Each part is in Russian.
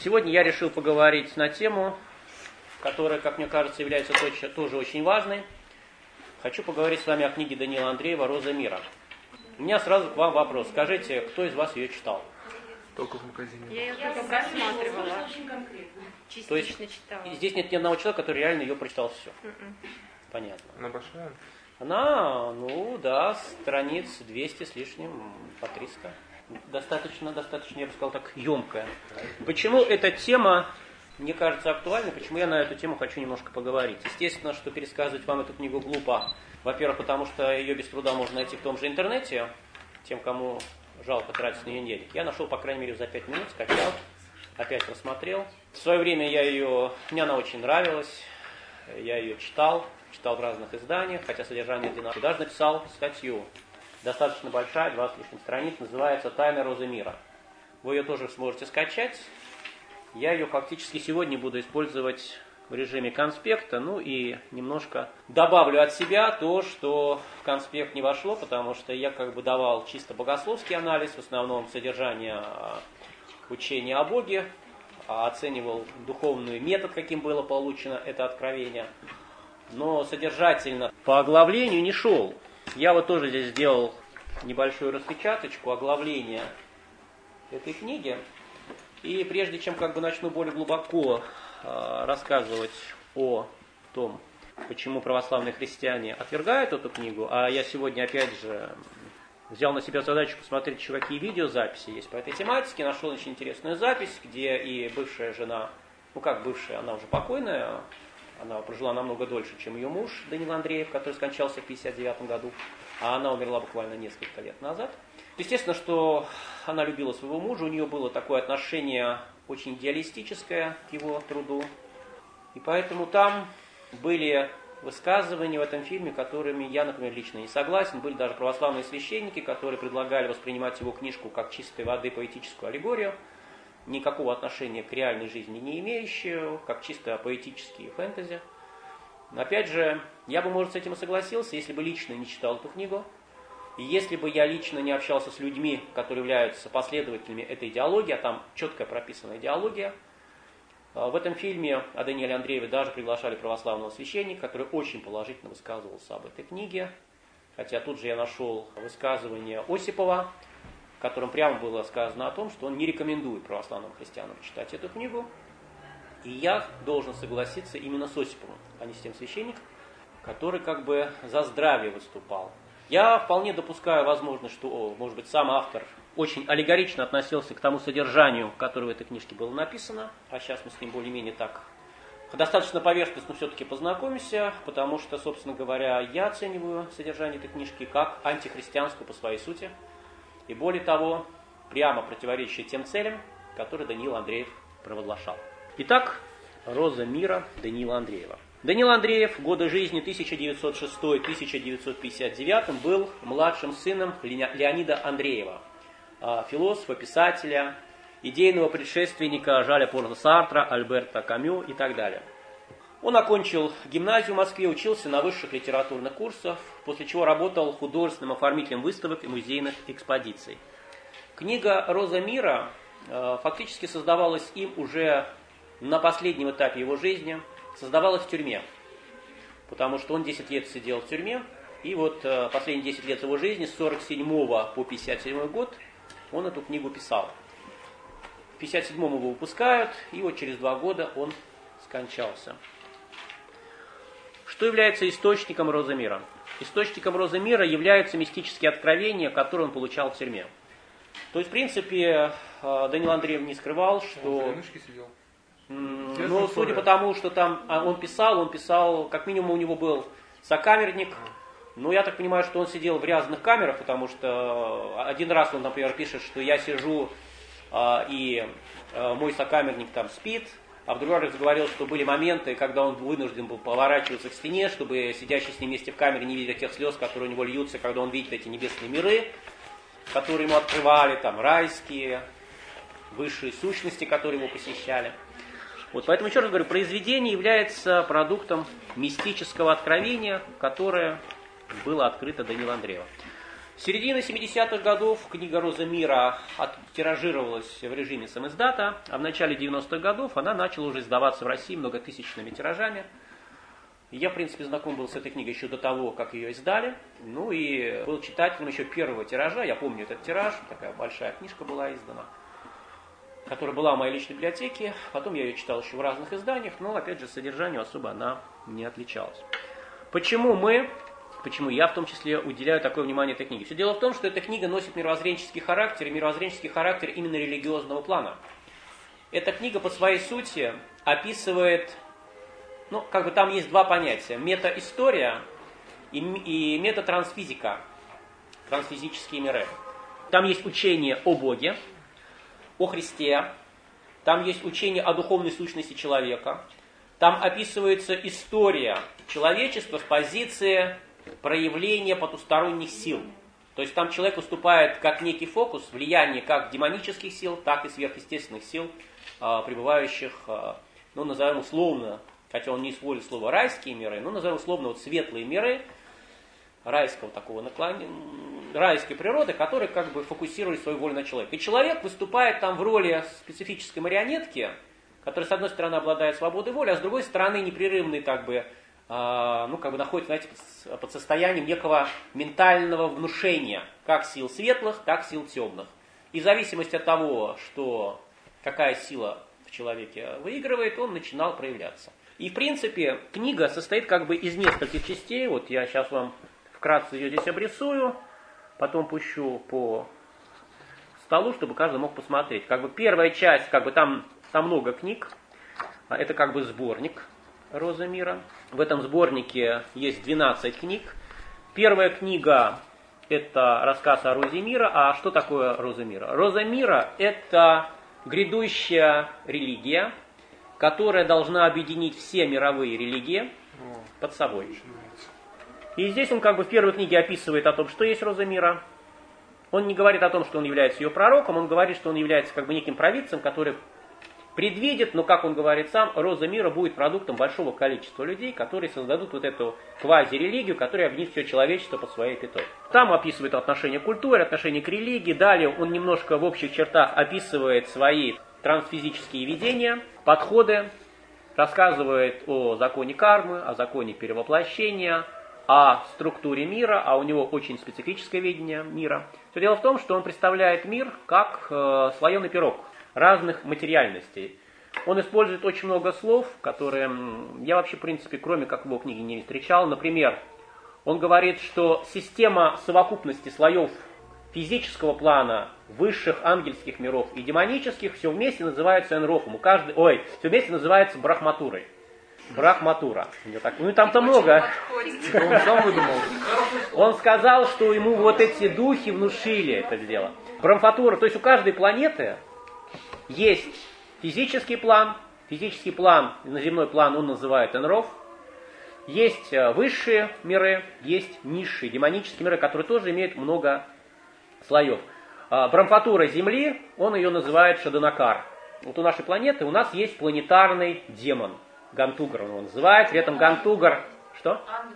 Сегодня я решил поговорить на тему, которая, как мне кажется, является тоже очень важной. Хочу поговорить с вами о книге Даниила Андреева «Роза мира». У меня сразу к вам вопрос. Скажите, кто из вас ее читал? Только в магазине. Я ее только просматривала. Частично читала. Здесь нет ни одного человека, который реально ее прочитал все. Понятно. Она большая? Она, страниц 200 с лишним, по 300. Достаточно, я бы сказал, так, емкая. Почему эта тема, мне кажется, актуальной, почему я на эту тему хочу немножко поговорить? Естественно, что пересказывать вам эту книгу глупо. Во-первых, потому что ее без труда можно найти в том же интернете, тем, кому жалко тратить на нее денег. Я нашел, по крайней мере, за 5 минут, скачал, опять просмотрел. В свое время мне она очень нравилась, я ее читал в разных изданиях, хотя содержание одинаковое. Даже написал статью, достаточно большая, 20 лишних страниц, называется «Тайна Розы мира». Вы ее тоже сможете скачать. Я ее фактически сегодня буду использовать в режиме конспекта, и немножко добавлю от себя то, что в конспект не вошло, потому что я давал чисто богословский анализ, в основном содержание учения о Боге, оценивал духовный метод, каким было получено это откровение, но содержательно по оглавлению не шел. Я тоже здесь сделал небольшую распечаточку оглавления этой книги. И прежде чем начну более глубоко рассказывать о том, почему православные христиане отвергают эту книгу, а я сегодня опять же взял на себя задачу посмотреть еще какие видеозаписи есть по этой тематике, нашел очень интересную запись, где и бывшая жена, бывшая, она уже покойная, она прожила намного дольше, чем ее муж Даниил Андреев, который скончался в 1959 году, а она умерла буквально несколько лет назад. Естественно, что она любила своего мужа, у нее было такое отношение очень идеалистическое к его труду. И поэтому там были высказывания в этом фильме, которыми я, например, лично не согласен. Были даже православные священники, которые предлагали воспринимать его книжку как чистой воды поэтическую аллегорию, никакого отношения к реальной жизни не имеющую, как чисто поэтические фэнтези. Но опять же, я бы, может, с этим и согласился, если бы лично не читал эту книгу, и если бы я лично не общался с людьми, которые являются последователями этой идеологии, а там четко прописана идеология. В этом фильме о Данииле Андрееве даже приглашали православного священника, который очень положительно высказывался об этой книге. Хотя тут же я нашел высказывание Осипова, в котором прямо было сказано о том, что он не рекомендует православным христианам читать эту книгу. И я должен согласиться именно с Осиповым, а не с тем священником, который за здравие выступал. Я вполне допускаю возможность, что, может быть, сам автор очень аллегорично относился к тому содержанию, которое в этой книжке было написано, а сейчас мы с ним более-менее так достаточно поверхностно все-таки познакомимся, потому что, собственно говоря, я оцениваю содержание этой книжки как антихристианскую по своей сути, и более того, прямо противоречащее тем целям, которые Даниил Андреев провозглашал. Итак, «Роза мира» Даниила Андреева. Даниил Андреев, годы жизни 1906-1959, был младшим сыном Леонида Андреева, философа, писателя, идейного предшественника Жаля Поля Сартра, Альберта Камю и так далее. Он окончил гимназию в Москве, учился на высших литературных курсах, после чего работал художественным оформителем выставок и музейных экспозиций. Книга «Роза мира» фактически создавалась им уже на последнем этапе его жизни, создавалась в тюрьме, потому что он 10 лет сидел в тюрьме, и последние 10 лет его жизни, с 47 по 57 год, он эту книгу писал. В 57-м его выпускают, и через 2 года он скончался. Что является источником «Розы мира»? Источником «Розы мира» являются мистические откровения, которые он получал в тюрьме. То есть, в принципе, Даниил Андреев не скрывал, что... судя по тому, что там он писал, как минимум у него был сокамерник. Я так понимаю, что он сидел в разных камерах, потому что один раз он, например, пишет, что я сижу, и мой сокамерник там спит, а в другой раз говорил, что были моменты, когда он вынужден был поворачиваться к стене, чтобы сидящий с ним вместе в камере не видел тех слез, которые у него льются, когда он видит эти небесные миры, которые ему открывали, там райские, высшие сущности, которые его посещали. Поэтому, еще раз говорю, произведение является продуктом мистического откровения, которое было открыто Даниилу Андрееву. С середины 70-х годов книга «Роза мира» тиражировалась в режиме самиздата, а в начале 90-х годов она начала уже издаваться в России многотысячными тиражами. Я, в принципе, знаком был с этой книгой еще до того, как ее издали. Ну и был читателем еще первого тиража. Я помню этот тираж, такая большая книжка была издана, которая была в моей личной библиотеке. Потом я ее читал еще в разных изданиях, но, опять же, содержанию особо она не отличалась. Почему я в том числе уделяю такое внимание этой книге? Все дело в том, что эта книга носит мировоззренческий характер, и мировоззренческий характер именно религиозного плана. Эта книга по своей сути описывает, там есть два понятия: метаистория и метатрансфизика, трансфизические миры. Там есть учение о Боге, о Христе, там есть учение о духовной сущности человека, там описывается история человечества с позиции проявления потусторонних сил. То есть там человек выступает как некий фокус влияния как демонических сил, так и сверхъестественных сил, пребывающих, назовем условно, хотя он не использует слово райские миры, но назовем условно светлые миры райского такого наклонения, райской природы, которые фокусируют свою волю на человека. И человек выступает там в роли специфической марионетки, которая, с одной стороны, обладает свободой воли, а с другой стороны, непрерывный находится, под состоянием некого ментального внушения, как сил светлых, так и сил темных. И в зависимости от того, какая сила в человеке выигрывает, он начинал проявляться. И, в принципе, книга состоит из нескольких частей. Вот я сейчас вам вкратце ее здесь обрисую, потом пущу по столу, чтобы каждый мог посмотреть. Первая часть, там много книг, это сборник «Роза мира». В этом сборнике есть 12 книг. Первая книга – это рассказ о Розе мира. А что такое Роза мира? Роза мира – это грядущая религия, которая должна объединить все мировые религии под собой. И здесь он в первой книге описывает о том, что есть Роза мира. Он не говорит о том, что он является ее пророком, он говорит, что он является неким провидцем, который предвидит, но, как он говорит сам, Роза мира будет продуктом большого количества людей, которые создадут эту квази-религию, которая объединит все человечество под своей пятой. Там описывает отношение к культуре, отношение к религии. Далее он немножко в общих чертах описывает свои трансфизические видения, подходы, рассказывает о законе кармы, о законе перевоплощения, о структуре мира, а у него очень специфическое видение мира. Все дело в том, что он представляет мир как слоеный пирог разных материальностей. Он использует очень много слов, которые я вообще, в принципе, кроме как в его книге, не встречал. Например, он говорит, что система совокупности слоев физического плана, высших ангельских миров и демонических все вместе называется энрофом. Все вместе называется брахматурой. Брахматура. Там-то много. Он сам выдумал. Он сказал, что ему эти духи внушили это дело. Брахматура, то есть у каждой планеты есть физический план, земной план он называет энроф. Есть высшие миры, есть низшие демонические миры, которые тоже имеют много слоев. Брахматура Земли, он ее называет Шаданакар. У нашей планеты у нас есть планетарный демон. Гантугар он его называет. При этом Гантугар... Что?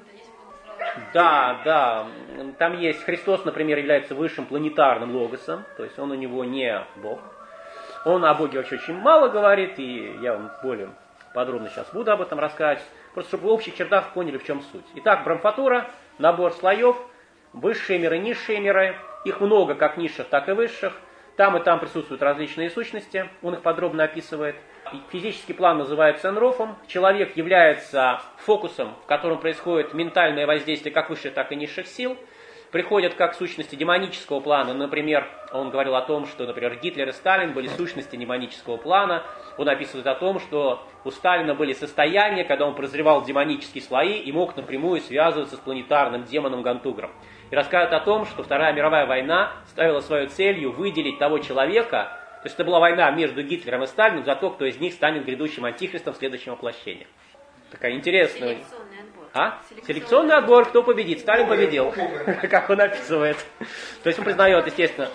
Да. Там есть... Христос, например, является высшим планетарным логосом. То есть он у него не Бог. Он о Боге вообще очень мало говорит. И я вам более подробно сейчас буду об этом рассказывать. Просто чтобы в общих чертах поняли, в чем суть. Итак, Брахматура, набор слоев. Высшие миры, низшие миры. Их много как низших, так и высших. Там и там присутствуют различные сущности. Он их подробно описывает. Физический план называется энрофом. Человек является фокусом, в котором происходит ментальное воздействие как высших, так и низших сил. Приходят как сущности демонического плана. Например, он говорил о том, что, Гитлер и Сталин были сущности демонического плана. Он описывает о том, что у Сталина были состояния, когда он прозревал демонические слои и мог напрямую связываться с планетарным демоном Гантугром. И рассказывает о том, что Вторая мировая война ставила своей целью выделить того человека. То есть это была война между Гитлером и Сталиным за то, кто из них станет грядущим антихристом в следующем воплощении. Такая интересная... Селекционный отбор, кто победит? Сталин победил, как он описывает. То есть он признает, естественно...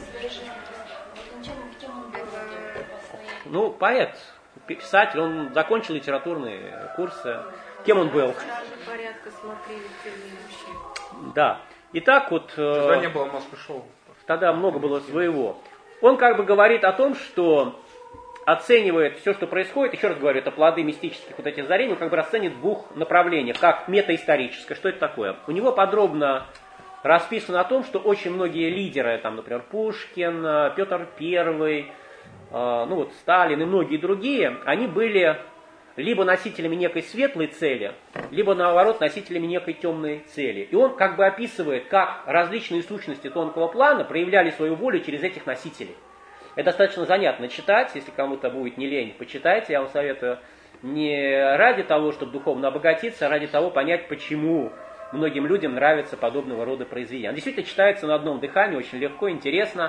Поэт, писатель, он закончил литературные курсы. Кем он был? Порядка смотрели термины вообще. Да. И так вот... Тогда не было Москвы-шоу. Тогда много было своего. Он как бы говорит о том, что оценивает все, что происходит, еще раз говорю, это плоды мистических вот этих озарений, он как бы расценит в двух направлениях, как метаисторическое, что это такое. У него подробно расписано о том, что очень многие лидеры, там, например, Пушкин, Петр I, Сталин и многие другие, они были либо носителями некой светлой цели, либо, наоборот, носителями некой темной цели. И он как бы описывает, как различные сущности тонкого плана проявляли свою волю через этих носителей. Это достаточно занятно читать, если кому-то будет не лень, почитайте, я вам советую, не ради того, чтобы духовно обогатиться, а ради того понять, почему многим людям нравятся подобного рода произведения. Он действительно читается на одном дыхании, очень легко, интересно,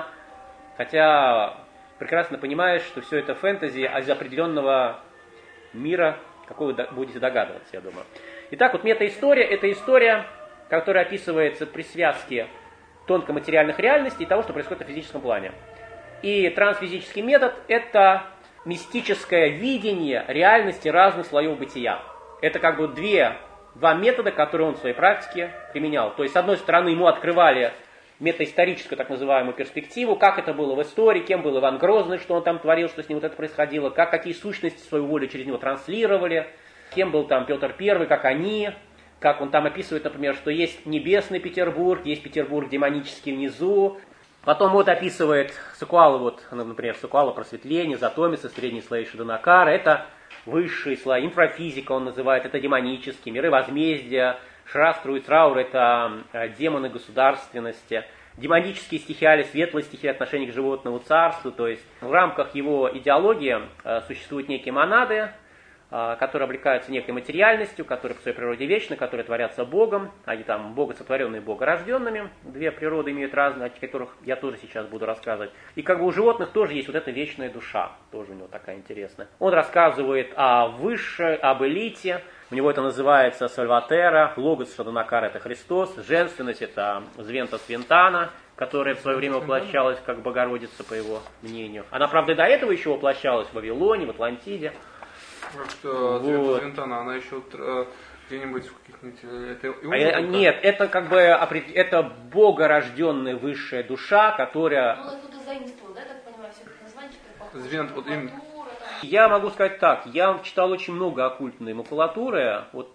хотя прекрасно понимаешь, что все это фэнтези из определенного мира, какой вы будете догадываться, я думаю. Итак, вот метаистория – это история, которая описывается при связке тонкоматериальных реальностей и того, что происходит на физическом плане. И трансфизический метод – это мистическое видение реальности разных слоев бытия. Это как бы два метода, которые он в своей практике применял. То есть, с одной стороны, ему открывали метаисторическую так называемую перспективу, как это было в истории, кем был Иван Грозный, что он там творил, что с ним вот это происходило, какие сущности свою волю через него транслировали, кем был там Петр I, как он там описывает, например, что есть небесный Петербург, есть Петербург демонический внизу. Потом вот описывает Сакуала, например, Сакуала просветление, Затомиса, средние слои Шадонакара, это высшие слои, инфрафизика он называет, это демонические, миры возмездия, Шрастру и Траур – это демоны государственности, демонические стихиали, светлые стихии отношения к животному царству, то есть в рамках его идеологии существуют некие монады, которые облекаются некой материальностью, которые по своей природе вечны, которые творятся Богом, они там богосотворенные, богорожденными, две природы имеют разные, о которых я тоже сейчас буду рассказывать. И как бы у животных тоже есть вот эта вечная душа, тоже у него такая интересная. Он рассказывает о высшей, об элите, у него это называется Сальватера, логос Шадонакар – это Христос, женственность – это Звента Свентана, которая в свое время воплощалась как Богородица, по его мнению. Она, правда, и до этого еще воплощалась в Вавилоне, в Атлантиде. Что Звента Свентана, она еще где-нибудь в каких-нибудь... Нет, это как бы это богорожденная высшая душа, которая... Ну, откуда заимствовал, да, так понимаю, все это название, что Звент, вот именно. Я могу сказать так, я читал очень много оккультной макулатуры, вот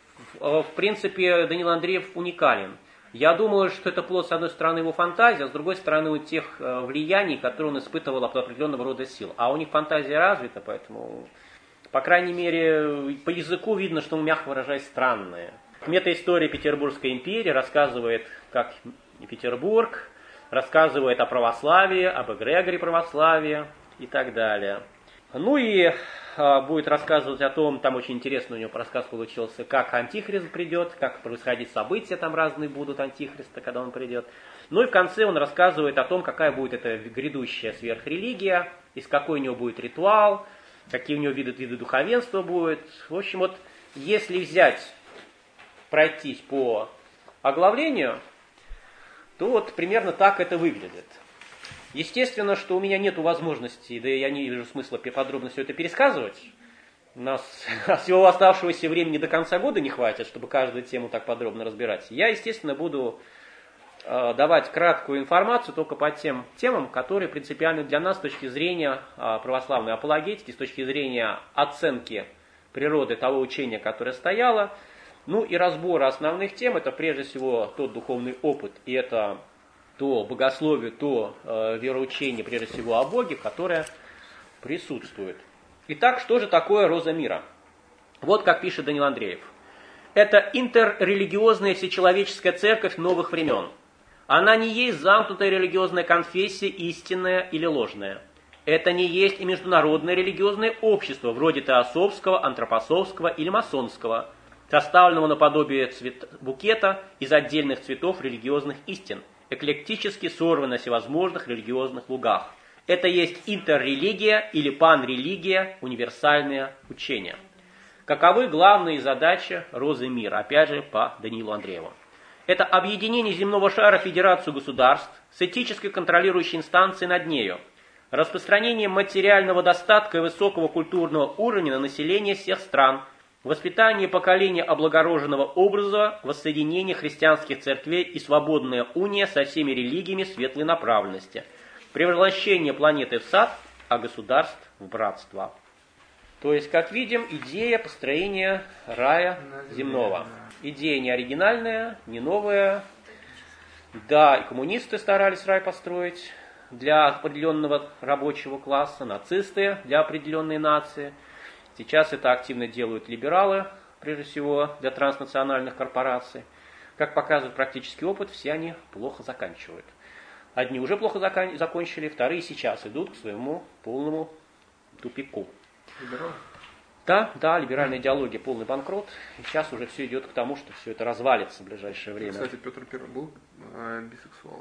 в принципе Даниил Андреев уникален. Я думаю, что это плод, с одной стороны, его фантазии, а с другой стороны, у тех влияний, которые он испытывал от определенного рода сил. А у них фантазия развита, поэтому, по крайней мере, по языку видно, что он, мягко выражаясь, странное. Метаистория Петербургской империи рассказывает, как Петербург, рассказывает о православии, об эгрегоре православия и так далее. Ну и будет рассказывать о том, там очень интересный у него рассказ получился, как Антихрист придет, как происходить события, там разные будут Антихриста, когда он придет. Ну и в конце он рассказывает о том, какая будет эта грядущая сверхрелигия, из какой у него будет ритуал, какие у него виды духовенства будут. В общем, вот если пройтись по оглавлению, то вот примерно так это выглядит. Естественно, что у меня нет возможности, да и я не вижу смысла подробно все это пересказывать. У нас всего оставшегося времени до конца года не хватит, чтобы каждую тему так подробно разбирать. Я, естественно, буду давать краткую информацию только по тем темам, которые принципиальны для нас с точки зрения православной апологетики, с точки зрения оценки природы того учения, которое стояло. Ну и разбора основных тем, это прежде всего тот духовный опыт, и это то богословие, то вероучение, прежде всего, о Боге, которое присутствует. Итак, что же такое роза мира? Вот как пишет Даниил Андреев. Это интеррелигиозная всечеловеческая церковь новых времен. Она не есть замкнутая религиозная конфессия, истинная или ложная. Это не есть и международное религиозное общество, вроде теософского, антропософского или масонского, составленного наподобие букета из отдельных цветов религиозных истин, эклектически сорваны на всевозможных религиозных лугах. Это есть интеррелигия или панрелигия, универсальное учение. Каковы главные задачи розы мира? Опять же, по Даниилу Андрееву. Это объединение земного шара в федерацию государств с этической контролирующей инстанцией над нею, распространение материального достатка и высокого культурного уровня на население всех стран, воспитание поколения облагороженного образа, воссоединение христианских церквей и свободная уния со всеми религиями светлой направленности, превращение планеты в сад, а государств в братство. То есть, как видим, идея построения рая земного. Идея не оригинальная, не новая. Да, и коммунисты старались рай построить для определенного рабочего класса, нацисты для определенной нации. Сейчас это активно делают либералы, прежде всего для транснациональных корпораций. Как показывает практический опыт, все они плохо заканчивают. Одни уже плохо закончили, вторые сейчас идут к своему полному тупику. Либерал? Да, либеральная идеология, полный банкрот. И сейчас уже все идет к тому, что все это развалится в ближайшее время. Кстати, Петр I был бисексуалом.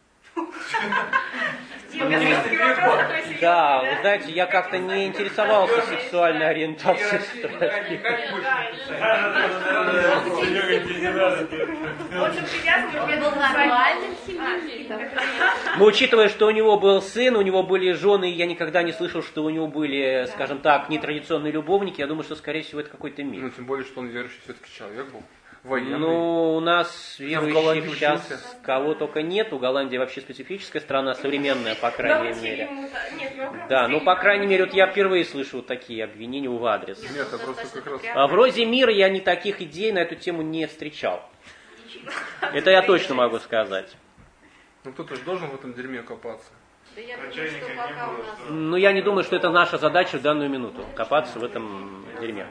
Да, вы знаете, я как-то не интересовался сексуальной ориентацией страсти. Но учитывая, что у него был сын, у него были жены, и я никогда не слышал, что у него были, скажем так, нетрадиционные любовники, я думаю, что, скорее всего, это какой-то миф. Ну, тем более, что он верующий все-таки человек был. Военный. Ну, у нас верующих сейчас кого только нет. У Голландии вообще специфическая страна, современная, по крайней мере. Да, ну, по крайней мере, вот я впервые слышу вот такие обвинения в адрес. Нет, это просто как раз... А в «Розе мира» я ни таких идей на эту тему не встречал. Это я точно могу сказать. Ну, кто-то же должен в этом дерьме копаться. Да я думаю, что пока у нас... Ну, я не думаю, что это наша задача в данную минуту, копаться в этом дерьме.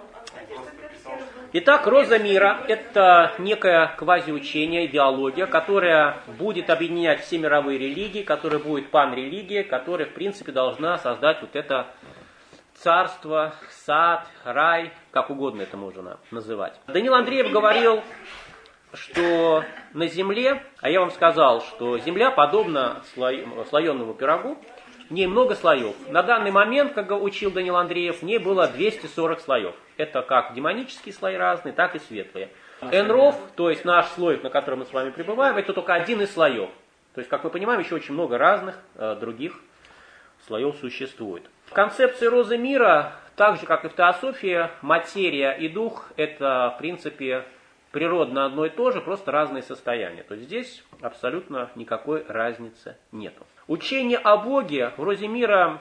Итак, «Роза мира» – это некое квазиучение, идеология, которая будет объединять все мировые религии, которая будет панрелигия, которая, в принципе, должна создать вот это царство, сад, рай, как угодно это можно называть. Даниил Андреев говорил, что на Земле, а я вам сказал, что Земля подобна слоеному пирогу, в ней много слоев. На данный момент, как учил Даниил Андреев, в ней было 240 слоев. Это как демонические слои разные, так и светлые. Энров, то есть наш слой, на котором мы с вами пребываем, это только один из слоев. То есть, как мы понимаем, еще очень много разных других слоев существует. В концепции «Розы мира», так же, как и в теософии, материя и дух – это, в принципе, природно одно и то же, просто разные состояния. То есть здесь абсолютно никакой разницы нету. Учение о Боге в «Розе мира»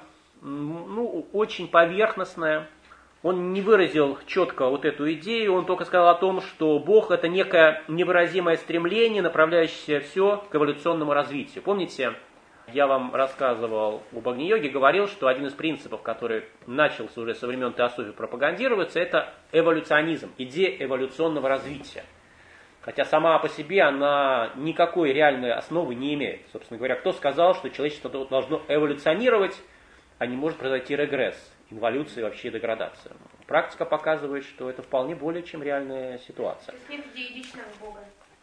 очень поверхностное. Он не выразил четко вот эту идею, он только сказал о том, что Бог – это некое невыразимое стремление, направляющее все к эволюционному развитию. Помните, я вам рассказывал об Агни-йоге, говорил, что один из принципов, который начался уже со времен теософии пропагандироваться, это эволюционизм, идея эволюционного развития. Хотя сама по себе она никакой реальной основы не имеет. Собственно говоря, кто сказал, что человечество должно эволюционировать, а не может произойти регресс, инволюция и вообще деградация. Практика показывает, что это вполне более чем реальная ситуация. То есть нет идеи личного Бога.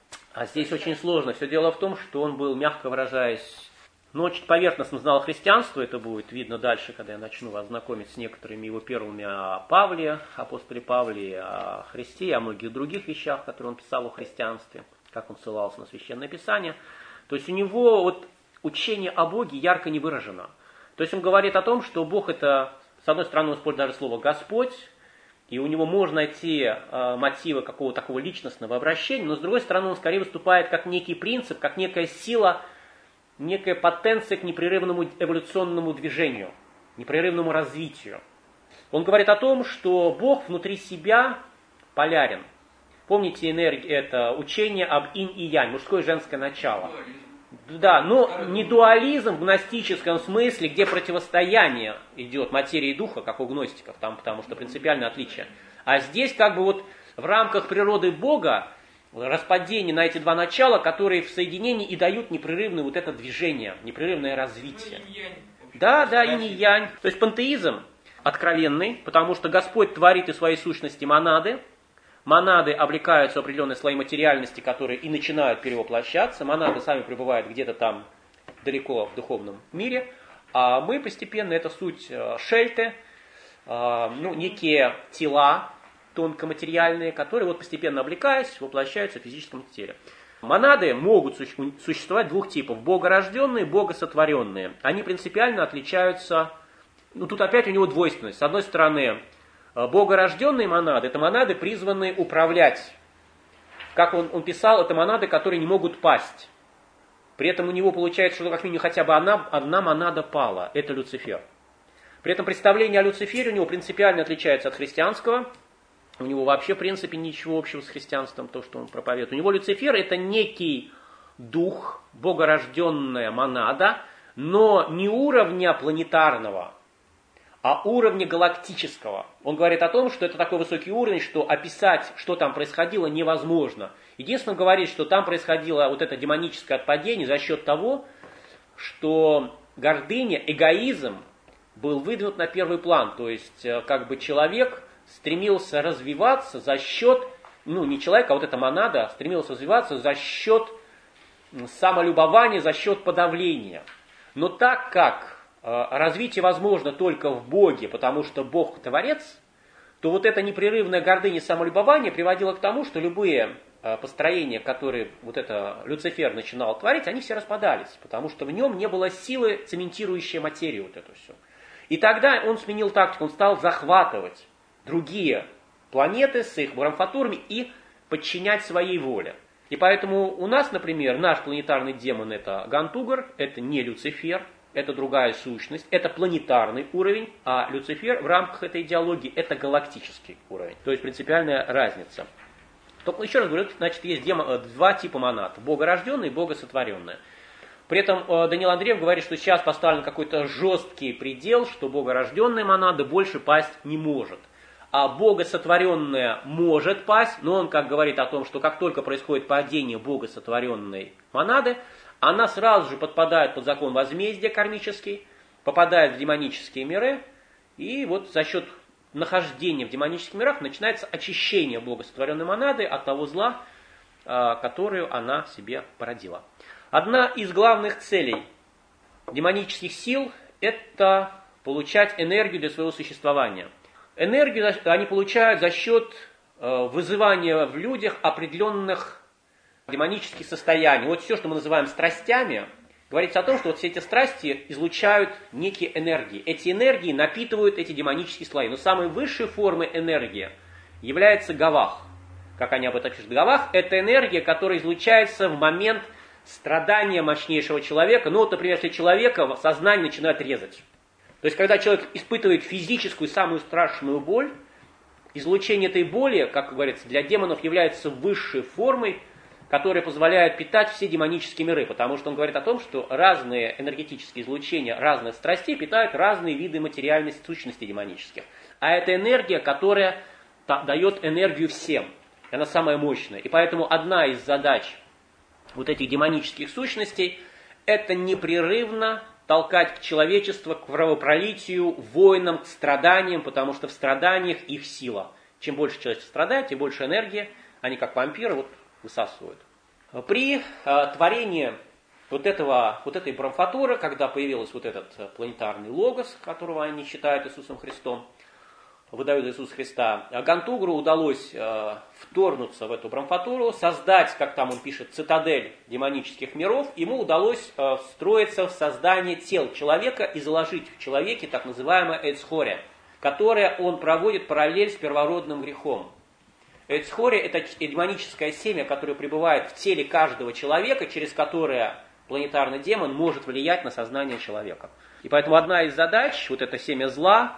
А здесь очень сложно. Все дело в том, что он был, мягко выражаясь, очень поверхностно знал христианство, это будет видно дальше, когда я начну вас знакомить с некоторыми его первыми о Павле, апостоле Павле, о Христе и о многих других вещах, которые он писал о христианстве, как он ссылался на Священное Писание. То есть у него вот учение о Боге ярко не выражено. То есть он говорит о том, что Бог это, с одной стороны, он использует даже слово «Господь», и у него можно найти мотивы какого-то такого личностного обращения, но с другой стороны он скорее выступает как некий принцип, как некая сила, некая потенция к непрерывному эволюционному движению, непрерывному развитию. Он говорит о том, что Бог внутри себя полярен. Помните, энергия – это учение об инь и янь, мужское и женское начало. Да, но не дуализм в гностическом смысле, где противостояние идет материи и духа, как у гностиков, там, потому что принципиальное отличие. А здесь как бы вот в рамках природы Бога распадение на эти два начала, которые в соединении и дают непрерывное вот это движение, непрерывное развитие. Да, инь и янь. То есть пантеизм откровенный, потому что Господь творит из своей сущности монады. Монады облекаются в определенные слои материальности, которые и начинают перевоплощаться. Монады сами пребывают где-то там далеко в духовном мире. А мы постепенно, это суть шельты, некие тела тонкоматериальные, которые вот постепенно облекаясь, воплощаются в физическом теле. Монады могут существовать двух типов. Богорожденные, богосотворенные. Они принципиально отличаются. Тут опять у него двойственность. С одной стороны, Богорожденные монады – это монады, призванные управлять. Как он писал, это монады, которые не могут пасть. При этом у него получается, что как минимум хотя бы одна монада пала. Это Люцифер. При этом представление о Люцифере у него принципиально отличается от христианского. У него вообще, в принципе, ничего общего с христианством, то, что он проповедует. У него Люцифер – это некий дух, богорожденная монада, но не уровня планетарного, а уровня галактического. Он говорит о том, что это такой высокий уровень, что описать, что там происходило, невозможно. Единственное, он говорит, что там происходило вот это демоническое отпадение за счет того, что гордыня, эгоизм был выдвинут на первый план. То есть, как бы человек стремился развиваться за счет, не человек, а вот эта монада стремилась развиваться за счет самолюбования, за счет подавления. Но так как развитие возможно только в Боге, потому что Бог Творец, то вот эта непрерывная гордыня и самолюбование приводило к тому, что любые построения, которые вот это Люцифер начинал творить, они все распадались, потому что в нем не было силы, цементирующей материю вот эту всю. И тогда он сменил тактику, он стал захватывать другие планеты с их брамфатурами и подчинять своей воле. И поэтому у нас, например, наш планетарный демон – это Гантугр, это не Люцифер, это другая сущность, это планетарный уровень, а Люцифер в рамках этой идеологии – это галактический уровень. То есть принципиальная разница. Только еще раз говорю, значит, есть два типа монад – богорожденные и богосотворенные. При этом Даниил Андреев говорит, что сейчас поставлен какой-то жесткий предел, что богорожденная монада больше пасть не может. А богосотворенная может пасть, но он как говорит о том, что как только происходит падение богосотворенной монады, она сразу же подпадает под закон возмездия кармический, попадает в демонические миры, и вот за счет нахождения в демонических мирах начинается очищение богосотворенной монады от того зла, которую она себе породила. Одна из главных целей демонических сил – это получать энергию для своего существования. Энергию они получают за счет вызывания в людях определенных демонических состояний. Вот все, что мы называем страстями, говорится о том, что вот все эти страсти излучают некие энергии. Эти энергии напитывают эти демонические слои. Но самой высшей формой энергии является гавах. Как они об этом пишут? Гавах – это энергия, которая излучается в момент страдания мощнейшего человека. Ну вот, например, если человека сознание начинает резать. То есть, когда человек испытывает физическую, самую страшную боль, излучение этой боли, как говорится, для демонов является высшей формой, которая позволяет питать все демонические миры. Потому что он говорит о том, что разные энергетические излучения разных страстей питают разные виды материальной сущности демонических. А это энергия, которая дает энергию всем. Она самая мощная. И поэтому одна из задач вот этих демонических сущностей – это непрерывно толкать к человечеству, к кровопролитию, войнам, к страданиям, потому что в страданиях их сила. Чем больше человечество страдает, тем больше энергии они, как вампиры, высасывают. При творении вот этой брамфатуры, когда появился вот этот планетарный логос, которого они считают Иисусом Христом, выдают Иисуса Христа, Гантугру удалось вторгнуться в эту брамфатуру, создать, как там он пишет, цитадель демонических миров. Ему удалось встроиться в создание тел человека и заложить в человеке так называемое эцхоре, которое он проводит параллель с первородным грехом. Эцхоре – это демоническое семя, которое пребывает в теле каждого человека, через которое планетарный демон может влиять на сознание человека. И поэтому одна из задач, вот это семя зла,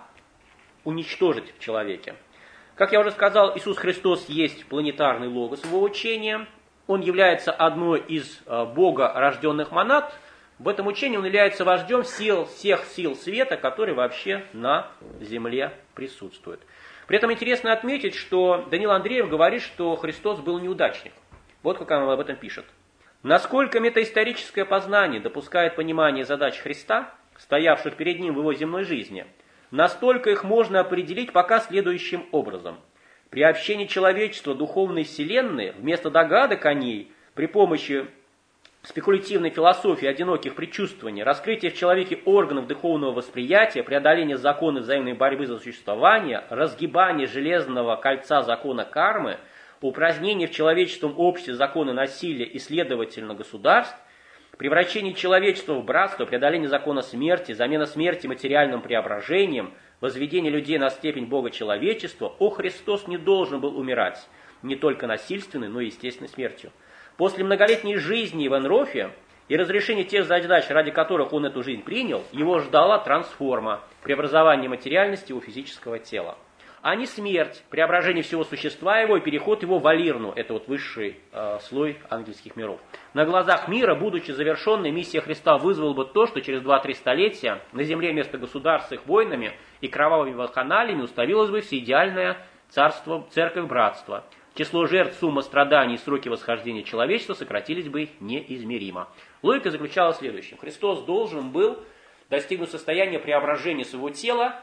уничтожить в человеке. Как я уже сказал, Иисус Христос есть планетарный логос его учения. Он является одной из Бога рожденных монад. В этом учении он является вождем всех сил света, которые вообще на земле присутствуют. При этом интересно отметить, что Даниил Андреев говорит, что Христос был неудачник. Вот как он об этом пишет. Насколько метаисторическое познание допускает понимание задач Христа, стоявших перед ним в его земной жизни, настолько их можно определить пока следующим образом. При общении человечества духовной вселенной, вместо догадок о ней, при помощи спекулятивной философии одиноких предчувствований, раскрытия в человеке органов духовного восприятия, преодоления закона взаимной борьбы за существование, разгибания железного кольца закона кармы, упразднения в человеческом обществе закона насилия и, следовательно, государств, превращение человечества в братство, преодоление закона смерти, замена смерти материальным преображением, возведения людей на степень Бога человечества, Христос не должен был умирать не только насильственной, но и естественной смертью. После многолетней жизни в Энрофе и разрешения тех задач, ради которых он эту жизнь принял, его ждала трансформа, преобразование материальности у физического тела. А не смерть, преображение всего существа его и переход его в Алирну, это вот высший слой ангельских миров. На глазах мира, будучи завершенной, миссия Христа вызвала бы то, что через 2-3 столетия на земле вместо государств с их войнами и кровавыми вакханалиями установилось бы всеидеальное царство, церковь братства. Число жертв, сумма страданий и сроки восхождения человечества сократились бы неизмеримо. Логика заключалась в следующем. Христос должен был достигнуть состояния преображения своего тела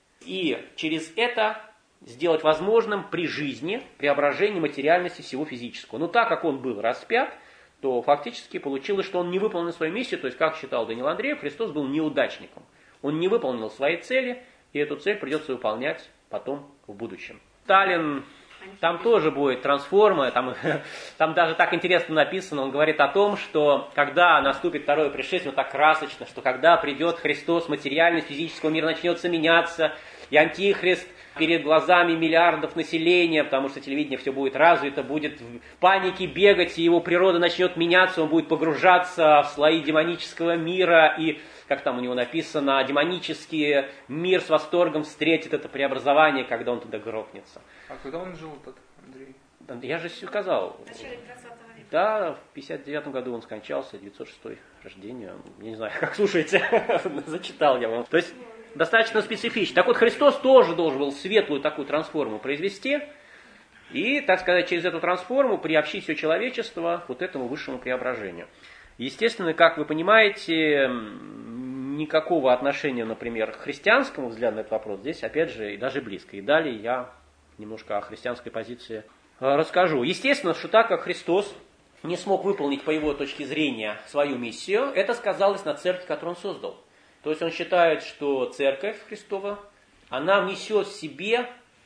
и через это сделать возможным при жизни преображение материальности всего физического. Но так как он был распят, то фактически получилось, что он не выполнил свою миссию, то есть, как считал Даниил Андреев, Христос был неудачником. Он не выполнил своей цели, и эту цель придется выполнять потом в будущем. Сталин, там тоже будет трансформа, там даже так интересно написано, он говорит о том, что когда наступит второе пришествие, так красочно, что когда придет Христос, материальность физического мира начнется меняться, и Антихрист перед глазами миллиардов населения, потому что телевидение все будет развито, будет в панике бегать, и его природа начнет меняться, он будет погружаться в слои демонического мира, и, как там у него написано, демонический мир с восторгом встретит это преобразование, когда он туда грохнется. А когда он жил, этот Андрей? Я же сказал. В начале 20 века. Да, в 59 году он скончался, 906 рождения. Я не знаю, как слушаете, зачитал я вам. То есть достаточно специфично. Так вот, Христос тоже должен был светлую такую трансформу произвести и, так сказать, через эту трансформу приобщить все человечество вот этому высшему преображению. Естественно, как вы понимаете, никакого отношения, например, к христианскому взгляду на этот вопрос здесь, опять же, и даже близко. И далее я немножко о христианской позиции расскажу. Естественно, что так как Христос не смог выполнить по его точке зрения свою миссию, это сказалось на церкви, которую он создал. То есть он считает, что церковь Христова, она внесет в себе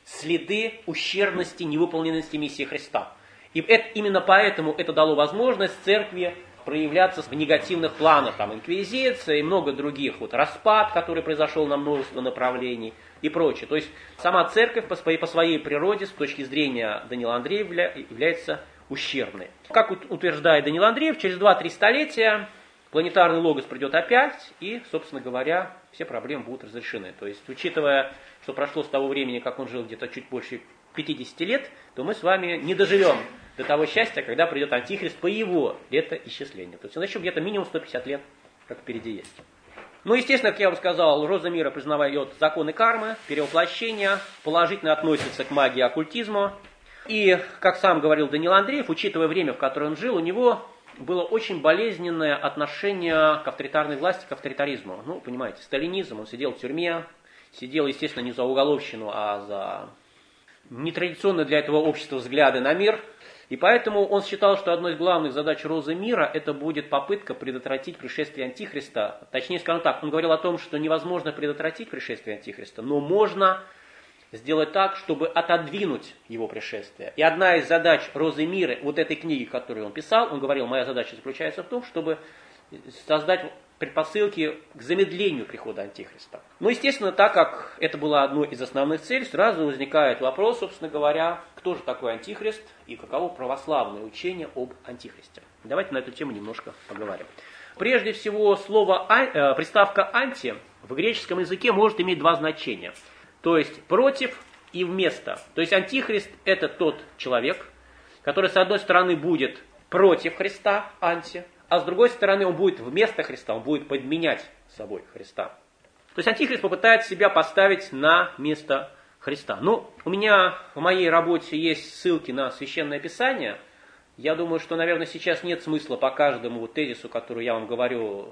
следы ущербности, невыполненности миссии Христа. И именно поэтому это дало возможность церкви проявляться в негативных планах, там инквизиция и много других, вот распад, который произошел на множество направлений и прочее. То есть сама церковь по своей природе, с точки зрения Даниила Андреева, является ущербной. Как утверждает Даниил Андреев, через 2-3 столетия планетарный логос придет опять, и, собственно говоря, все проблемы будут разрешены. То есть, учитывая, что прошло с того времени, как он жил где-то чуть больше 50 лет, то мы с вами не доживем до того счастья, когда придет Антихрист по его летоисчислению. То есть, он еще где-то минимум 150 лет, как впереди есть. Ну, естественно, как я вам сказал, Роза мира признает законы кармы, перевоплощения, положительно относится к магии и оккультизму. И, как сам говорил Даниил Андреев, учитывая время, в которое он жил, у него было очень болезненное отношение к авторитарной власти, к авторитаризму. Ну, понимаете, сталинизм, он сидел в тюрьме, сидел, естественно, не за уголовщину, а за нетрадиционные для этого общества взгляды на мир. И поэтому он считал, что одной из главных задач Розы мира это будет попытка предотвратить пришествие Антихриста. Точнее, скажем так, он говорил о том, что невозможно предотвратить пришествие Антихриста, но можно сделать так, чтобы отодвинуть его пришествие. И одна из задач Розы мира, вот этой книги, которую он писал, он говорил, моя задача заключается в том, чтобы создать предпосылки к замедлению прихода Антихриста. Но, естественно, так как это была одной из основных целей, сразу возникает вопрос, собственно говоря, кто же такой Антихрист и каково православное учение об Антихристе. Давайте на эту тему немножко поговорим. Прежде всего, приставка «анти» в греческом языке может иметь два значения. То есть против и вместо. То есть Антихрист – это тот человек, который, с одной стороны, будет против Христа, анти, а с другой стороны, он будет вместо Христа, он будет подменять собой Христа. То есть Антихрист попытается себя поставить на место Христа. Ну, у меня в моей работе есть ссылки на Священное Писание. Я думаю, что, наверное, сейчас нет смысла по каждому тезису, который я вам говорю,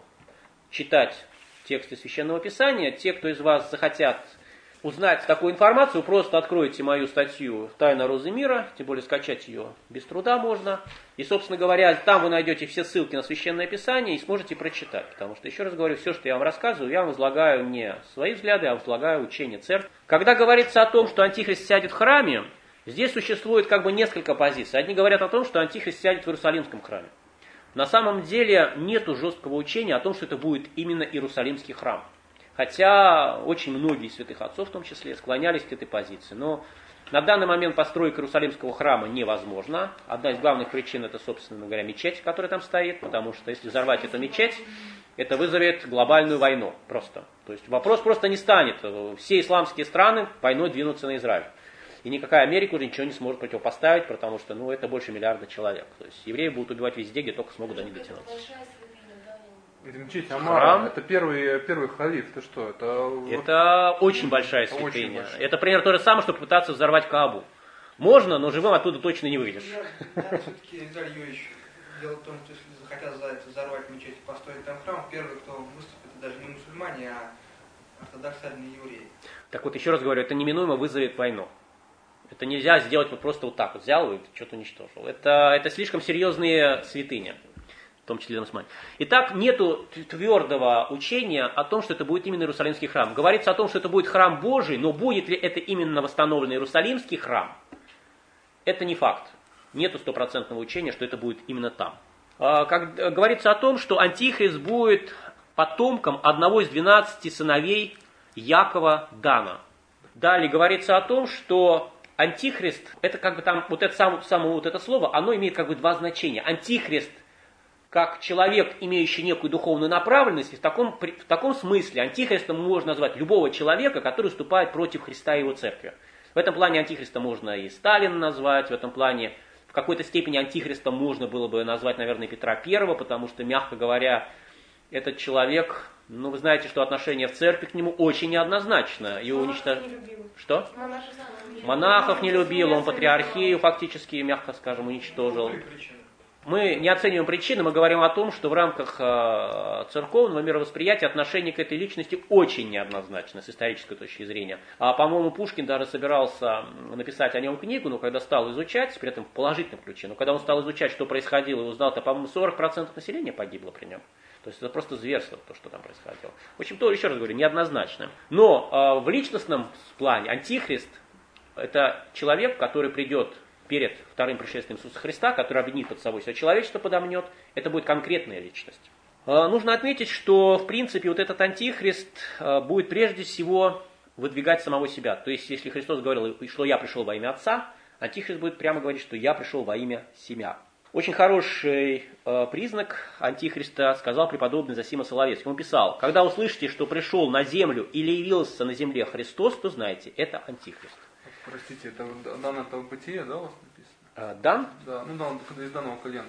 читать тексты Священного Писания. Те, кто из вас захотят узнать такую информацию, просто откройте мою статью «Тайна Розы мира», тем более скачать ее без труда можно. И, собственно говоря, там вы найдете все ссылки на Священное Писание и сможете прочитать. Потому что, еще раз говорю, все, что я вам рассказываю, я вам излагаю не свои взгляды, а излагаю учение церкви. Когда говорится о том, что Антихрист сядет в храме, здесь существует как бы несколько позиций. Одни говорят о том, что Антихрист сядет в Иерусалимском храме. На самом деле нету жесткого учения о том, что это будет именно Иерусалимский храм. Хотя очень многие святых отцов, в том числе, склонялись к этой позиции. Но на данный момент постройка Иерусалимского храма невозможна. Одна из главных причин это, собственно говоря, мечеть, которая там стоит, потому что если взорвать эту мечеть, это вызовет глобальную войну просто. То есть вопрос просто не станет. Все исламские страны войной двинутся на Израиль. И никакая Америка уже ничего не сможет противопоставить, потому что это больше миллиарда человек. То есть евреи будут убивать везде, где только смогут до них дотянуться. Это мечеть Амара, это первый халиф, ты что? Это очень большая святыня. Это примерно то же самое, что попытаться взорвать Каабу. Можно, но живым оттуда точно не выйдешь. Все-таки, Виталий Юрьевич, дело в том, что если захотят взорвать мечеть и построить там храм, первый, кто выступит, это даже не мусульмане, а ортодоксальные евреи. Так вот, еще раз говорю, это неминуемо вызовет войну. Это нельзя сделать вот просто вот так вот, взял и что-то уничтожил. Это слишком серьезные святыни, в том числе для мусульман. Итак, нету твердого учения о том, что это будет именно Иерусалимский храм. Говорится о том, что это будет храм Божий, но будет ли это именно восстановленный Иерусалимский храм, это не факт. Нету стопроцентного учения, что это будет именно там. Как говорится о том, что Антихрист будет потомком одного из 12 сыновей Якова Дана. Далее говорится о том, что Антихрист, это как бы там, вот это само вот это слово, оно имеет как бы два значения. Антихрист, как человек, имеющий некую духовную направленность, и в таком смысле антихристом можно назвать любого человека, который выступает против Христа и его церкви. В этом плане антихриста можно и Сталина назвать, в этом плане в какой-то степени антихристом можно было бы назвать, наверное, Петра I, потому что, мягко говоря, этот человек, вы знаете, что отношение в церкви к нему очень неоднозначно. Что? Монахов не любил, он патриархию фактически, мягко скажем, уничтожил. Мы не оцениваем причины, мы говорим о том, что в рамках церковного мировосприятия отношение к этой личности очень неоднозначно с исторической точки зрения. По-моему, Пушкин даже собирался написать о нем книгу, но когда стал изучать, при этом в положительном ключе, но когда он стал изучать, что происходило, и узнал, то, по-моему, 40% населения погибло при нем. То есть это просто зверство, то, что там происходило. В общем, то, еще раз говорю, неоднозначно. Но в личностном плане антихрист – это человек, который придет перед вторым пришествием Иисуса Христа, который объединит под собой все человечество, подомнет. Это будет конкретная личность. Нужно отметить, что, в принципе, вот этот антихрист будет прежде всего выдвигать самого себя. То есть, если Христос говорил, что я пришел во имя Отца, антихрист будет прямо говорить, что я пришел во имя себя. Очень хороший признак антихриста сказал преподобный Зосима Соловецкий. Он писал: когда услышите, что пришел на землю или явился на земле Христос, то знайте, это антихрист. Простите, это дан это Бытие, да, у вас написано? Дан? Да, дан из данного колена.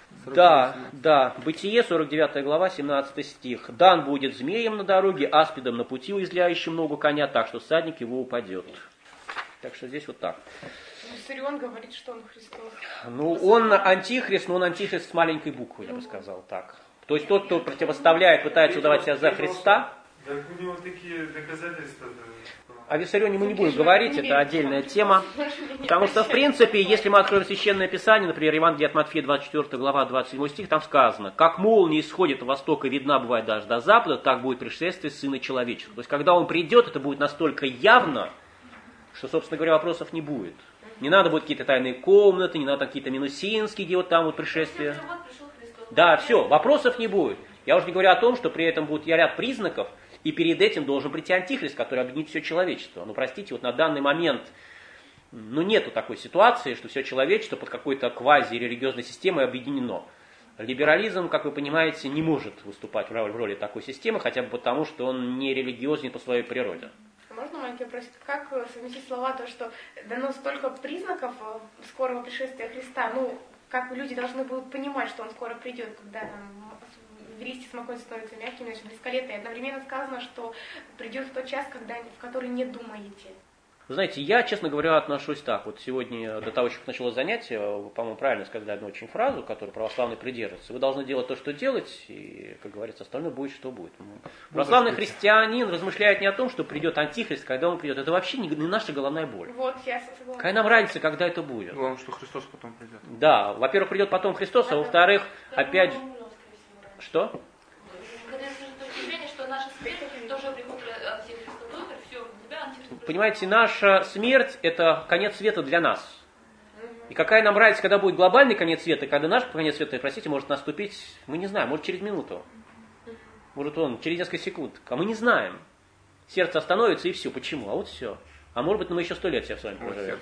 Да, Бытие, 49 глава, 17 стих. Дан будет змеем на дороге, аспидом на пути, уязвляющим ногу коня, так что всадник его упадет. Так что здесь вот так. Виссарион говорит, что он Христос. Он антихрист, но он антихрист с маленькой буквы, я бы сказал так. То есть тот, кто противоставляет, пытается выдавать себя за Христа. Так у него такие доказательства. О Виссарионе мы не будем говорить, это отдельная тема. Потому что, в принципе, если мы откроем Священное Писание, например, Евангелие от Матфея, 24 глава, 27 стих, там сказано: «Как молния исходит от востока и видна бывает даже до запада, так будет пришествие Сына Человеческого». То есть, когда Он придет, это будет настолько явно, что, собственно говоря, вопросов не будет. Не надо будет какие-то тайные комнаты, не надо какие-то минусинские, где вот там вот пришествие. Да, все, вопросов не будет. Я уже не говорю о том, что при этом будет ряд признаков, и перед этим должен прийти антихрист, который объединит все человечество. Простите, вот на данный момент, нету такой ситуации, что все человечество под какой-то квази-религиозной системой объединено. Либерализм, как вы понимаете, не может выступать в роли такой системы, хотя бы потому, что он не религиозен по своей природе. Можно маленький вопрос? Как совместить слова, то, что дано столько признаков скорого пришествия Христа, как люди должны будут понимать, что Он скоро придет, когда листья смокой становятся мягкими, значит, близко лето, и одновременно сказано, что придет в тот час, в который не думаете. Вы знаете, я, честно говоря, отношусь так. Вот сегодня, до того, как началось занятие, вы, по-моему, правильно сказали одну очень фразу, которую православные придерживаются. Вы должны делать то, что делать, и, как говорится, остальное будет, что будет. Православный христианин размышляет не о том, что придет антихрист, когда он придет. Это вообще не наша головная боль. Вот, я согласна. Какая нам разница, когда это будет? Главное, что Христос потом придет. Да, во-первых, придет потом Христос, а во-вторых, опять... Что? Понимаете, наша смерть – это конец света для нас. И какая нам разница, когда будет глобальный конец света, когда наш конец света, простите, может наступить, мы не знаем, может через минуту, может через несколько секунд, а мы не знаем. Сердце остановится и все. Почему? А вот все. А может быть, мы еще 100 лет все с вами проживем.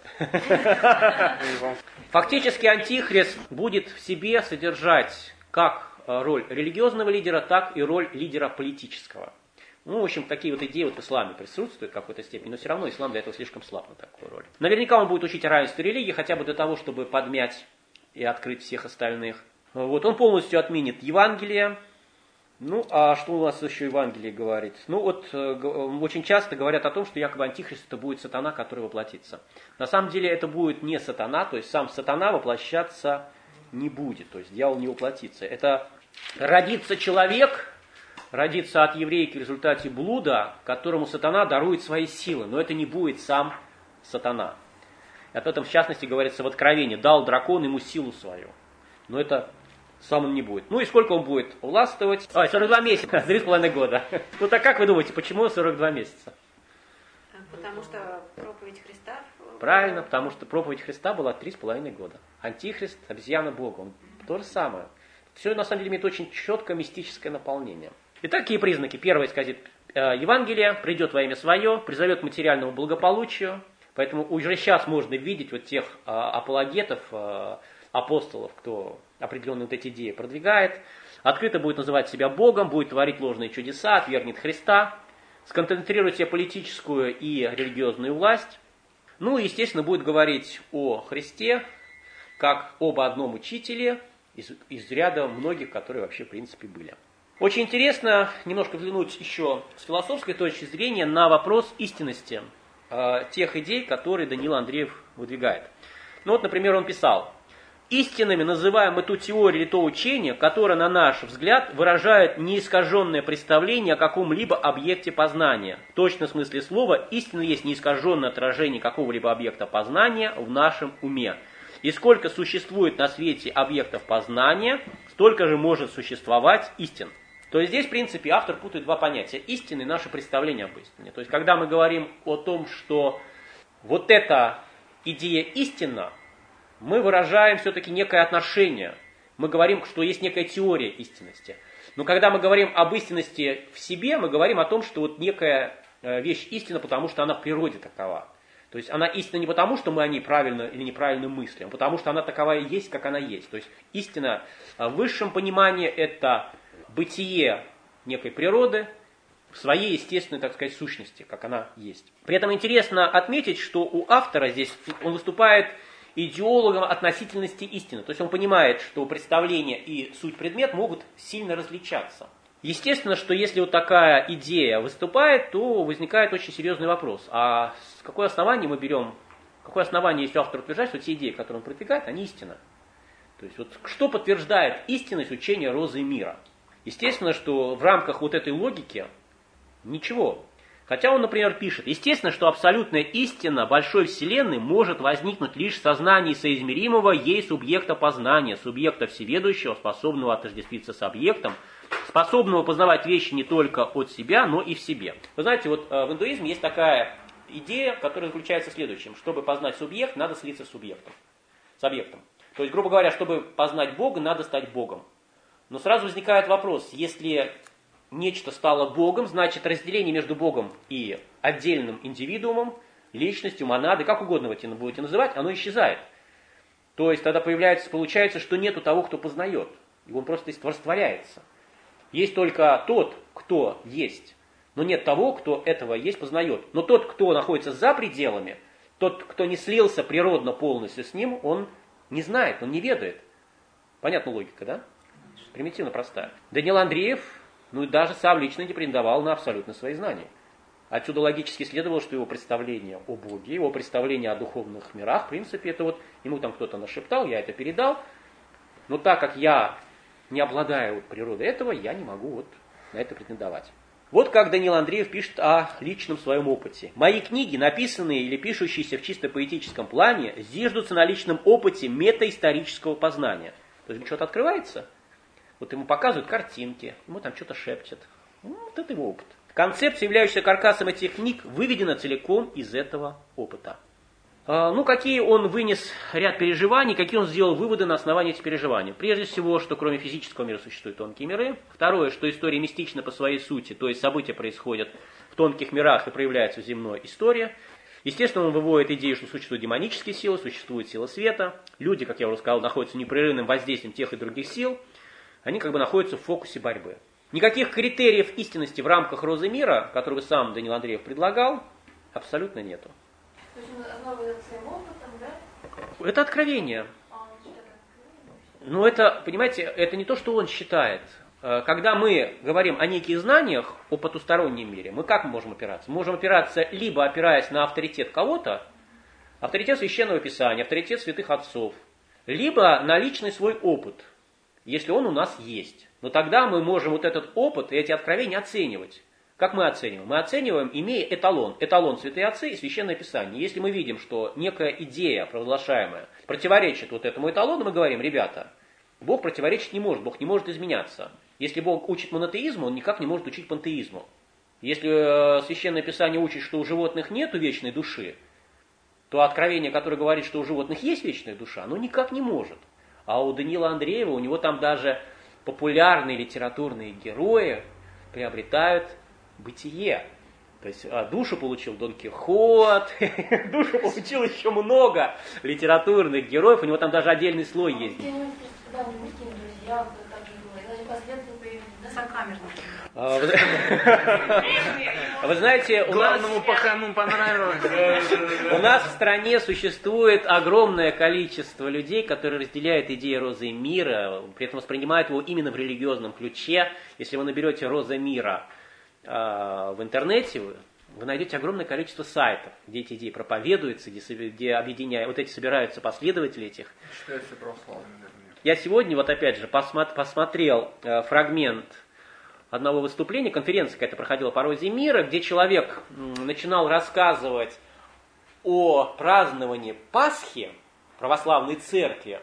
Фактически антихрист будет в себе содержать как роль религиозного лидера, так и роль лидера политического. Ну, в общем, такие вот идеи вот в исламе присутствуют в какой-то степени, но все равно ислам для этого слишком слаб на такую роль. Наверняка он будет учить о равенстве религии, хотя бы для того, чтобы подмять и открыть всех остальных. Вот, он полностью отменит Евангелие. Ну, а что у нас еще Евангелие говорит? Ну, вот очень часто говорят о том, что якобы антихрист это будет сатана, который воплотится. На самом деле это будет не сатана, то есть сам сатана воплощаться не будет, то есть дьявол не воплотится. Это родится человек, родится от еврейки в результате блуда, которому сатана дарует свои силы, но это не будет сам сатана. Об этом в частности говорится в Откровении. Дал дракон ему силу свою, но это сам он не будет. Ну и сколько он будет властвовать? 42 месяца, 3,5 года. Ну так как вы думаете, почему 42 месяца? Потому что проповедь Христа... Правильно, потому что проповедь Христа была 3,5 года. Антихрист, обезьяна Бога, он то же самое. Все на самом деле имеет очень четкое мистическое наполнение. Итак, какие признаки? Первое, сказать, Евангелие придет во имя свое, призовет к материальному благополучию. Поэтому уже сейчас можно видеть вот тех апологетов, апостолов, кто определенные вот эти идеи продвигает. Открыто будет называть себя Богом, будет творить ложные чудеса, отвергнет Христа, сконцентрирует себе политическую и религиозную власть. Ну и, естественно, будет говорить о Христе, как об одном учителе из ряда многих, которые вообще в принципе были. Очень интересно немножко взглянуть еще с философской точки зрения на вопрос истинности тех идей, которые Даниил Андреев выдвигает. Ну вот, например, он писал: «Истинными называем эту теорию или то учение, которое, на наш взгляд, выражает неискаженное представление о каком-либо объекте познания. В точном смысле слова, истина есть неискаженное отражение какого-либо объекта познания в нашем уме. И сколько существует на свете объектов познания, столько же может существовать истин». То есть здесь, в принципе, автор путает два понятия: истины и наше представление об истине. То есть, когда мы говорим о том, что вот эта идея истинна, мы выражаем все-таки некое отношение. Мы говорим, что есть некая теория истинности. Но когда мы говорим об истинности в себе, мы говорим о том, что вот некая вещь истинна, потому что она в природе такова. То есть она истинна не потому, что мы о ней правильно или неправильно мыслим, а потому что она такова и есть, как она есть. То есть истина в высшем понимании – это бытие некой природы в своей естественной, так сказать, сущности, как она есть. При этом интересно отметить, что у автора здесь он выступает идеологом относительности истины. То есть он понимает, что представление и суть предмет могут сильно различаться. Естественно, что если вот такая идея выступает, то возникает очень серьезный вопрос. А с какое основание мы берем, какое основание, если автор утверждает, что те идеи, которые он продвигает, они истина? То есть вот что подтверждает истинность учения розы мира? Естественно, что в рамках вот этой логики ничего. Хотя он, например, пишет: естественно, что абсолютная истина большой вселенной может возникнуть лишь в сознании соизмеримого ей субъекта познания, субъекта всеведущего, способного отождествиться с объектом, способного познавать вещи не только от себя, но и в себе. Вы знаете, вот в индуизме есть такая идея, которая заключается в следующем: чтобы познать субъект, надо слиться с объектом. То есть, грубо говоря, чтобы познать Бога, надо стать Богом. Но сразу возникает вопрос: если нечто стало Богом, значит разделение между Богом и отдельным индивидуумом, личностью, монадой, как угодно вы это будете называть, оно исчезает. То есть тогда получается, что нету того, кто познает. И он просто растворяется. Есть только тот, кто есть, но нет того, кто этого есть, познает. Но тот, кто находится за пределами, тот, кто не слился природно полностью с ним, он не знает, он не ведает. Понятна логика, да? Примитивно простая. Даниил Андреев, ну и даже сам лично не претендовал на абсолютно свои знания. Отсюда логически следовало, что его представление о Боге, его представление о духовных мирах, в принципе, это вот ему там кто-то нашептал, я это передал. Но так как я не обладаю вот природой этого, я не могу вот на это претендовать. Вот как Даниил Андреев пишет о личном своем опыте. «Мои книги, написанные или пишущиеся в чисто поэтическом плане, зиждутся на личном опыте метаисторического познания». То есть что-то открывается, вот ему показывают картинки, ему там что-то шепчет. Вот это его опыт. Концепция, являющаяся каркасом этих книг, выведена целиком из этого опыта. Ну, какие он вынес ряд переживаний, какие он сделал выводы на основании этих переживаний. Прежде всего, что кроме физического мира существуют тонкие миры. Второе, что история мистична по своей сути, то есть события происходят в тонких мирах и проявляется в земной истории. Естественно, он выводит идею, что существуют демонические силы, существует сила света. Люди, как я уже сказал, находятся в непрерывном воздействием тех и других сил. Они как бы находятся в фокусе борьбы. Никаких критериев истинности в рамках розы мира, которые сам Даниил Андреев предлагал, абсолютно нету. То есть он основывается своим опытом, да? Это откровение. Но это, понимаете, это не то, что он считает. Когда мы говорим о неких знаниях о потустороннем мире, мы как можем опираться? Мы можем опираться либо опираясь на авторитет кого-то, авторитет Священного Писания, авторитет святых отцов, либо на личный свой опыт, если он у нас есть. Но тогда мы можем вот этот опыт и эти откровения оценивать. Как мы оцениваем? Мы оцениваем, имея эталон. Эталон святые отцы и Священное Писание. Если мы видим, что некая идея, провозглашаемая, противоречит вот этому эталону, мы говорим, ребята, Бог противоречить не может, Бог не может изменяться. Если Бог учит монотеизму, он никак не может учить пантеизму. Если Священное Писание учит, что у животных нет вечной души, то откровение, которое говорит, что у животных есть вечная душа, оно никак не может. А у Даниила Андреева, у него там даже популярные литературные герои приобретают бытие. То есть душу получил Дон Кихот, душу получил еще много литературных героев, у него там даже отдельный слой есть. Вы знаете, у нас в стране существует огромное количество людей, которые разделяют идею розы мира, при этом воспринимают его именно в религиозном ключе. Если вы наберете «Роза мира» в интернете, вы найдете огромное количество сайтов, где эти идеи проповедуются, где объединяют, вот эти собираются последователи этих. Считается православным, наверное. Я сегодня, вот опять же, посмотрел фрагмент одного выступления, конференция какая-то проходила по розе мира, где человек начинал рассказывать о праздновании Пасхи в православной церкви,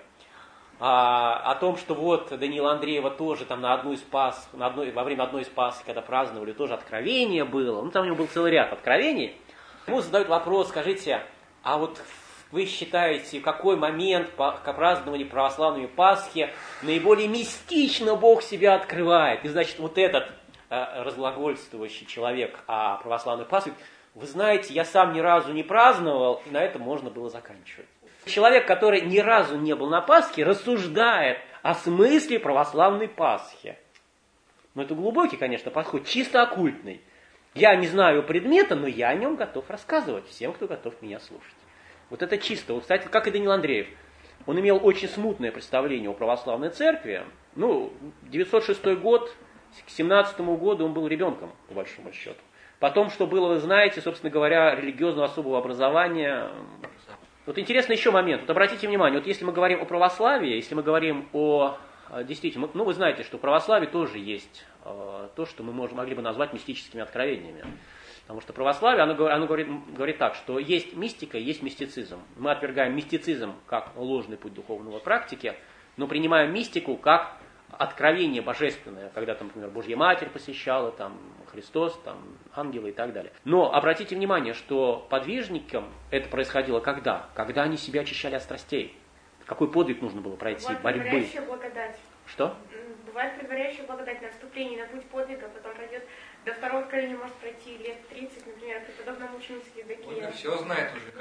о том, что вот Даниила Андреева тоже там во время одной из Пасх, когда праздновали, тоже откровение было. Ну, там у него был целый ряд откровений. Ему задают вопрос, скажите, а вот вы считаете, в какой момент к празднованию православной Пасхи наиболее мистично Бог себя открывает? И значит, вот этот разглагольствующий человек о православной Пасхе, вы знаете, я сам ни разу не праздновал, и на этом можно было заканчивать. Человек, который ни разу не был на Пасхе, рассуждает о смысле православной Пасхи. Но это глубокий, конечно, подход, чисто оккультный. Я не знаю предмета, но я о нем готов рассказывать всем, кто готов меня слушать. Вот это чисто. Вот, кстати, как и Даниил Андреев. Он имел очень смутное представление о православной церкви. 906 год, к 17 году он был ребенком, по большому счету. Потом, что было, вы знаете, собственно говоря, религиозного особого образования. Вот интересный еще момент. Вот обратите внимание, вот если мы говорим о православии, если мы говорим о... Действительно, вы знаете, что в православии тоже есть то, что мы могли бы назвать мистическими откровениями. Потому что православие, оно говорит так, что есть мистика, есть мистицизм. Мы отвергаем мистицизм как ложный путь духовного практики, но принимаем мистику как откровение божественное, когда там, например, Божья Матерь посещала, там, Христос, там, ангелы и так далее. Но обратите внимание, что подвижникам это происходило когда? Когда они себя очищали от страстей. Какой подвиг нужно было пройти? Бывает борьбы. предваряющая благодать. Что? Бывает предваряющая благодать на вступление на путь подвига, потом пройдет до второго откровения, может пройти лет 30, например, при подобном ученице Евдокия. Он все знает уже.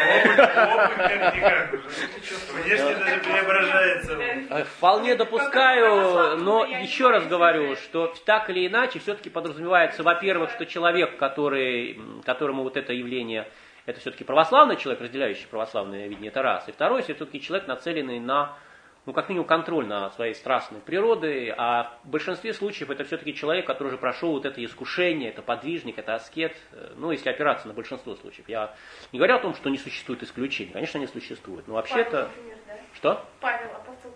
Опыт как-никак уже. Внешне даже преображается. Вполне допускаю, но еще раз говорю, что так или иначе все-таки подразумевается, во-первых, что человек, которому вот это явление, это все-таки православный человек, разделяющий православное видение, это раз. И второй, все-таки человек, нацеленный на, как минимум, контроль над своей страстной природой, а в большинстве случаев это все-таки человек, который уже прошел вот это искушение, это подвижник, это аскет, если опираться на большинство случаев. Я не говорю о том, что не существует исключений, конечно, они существуют, но вообще-то... Например, да? Что? Павел, апостол,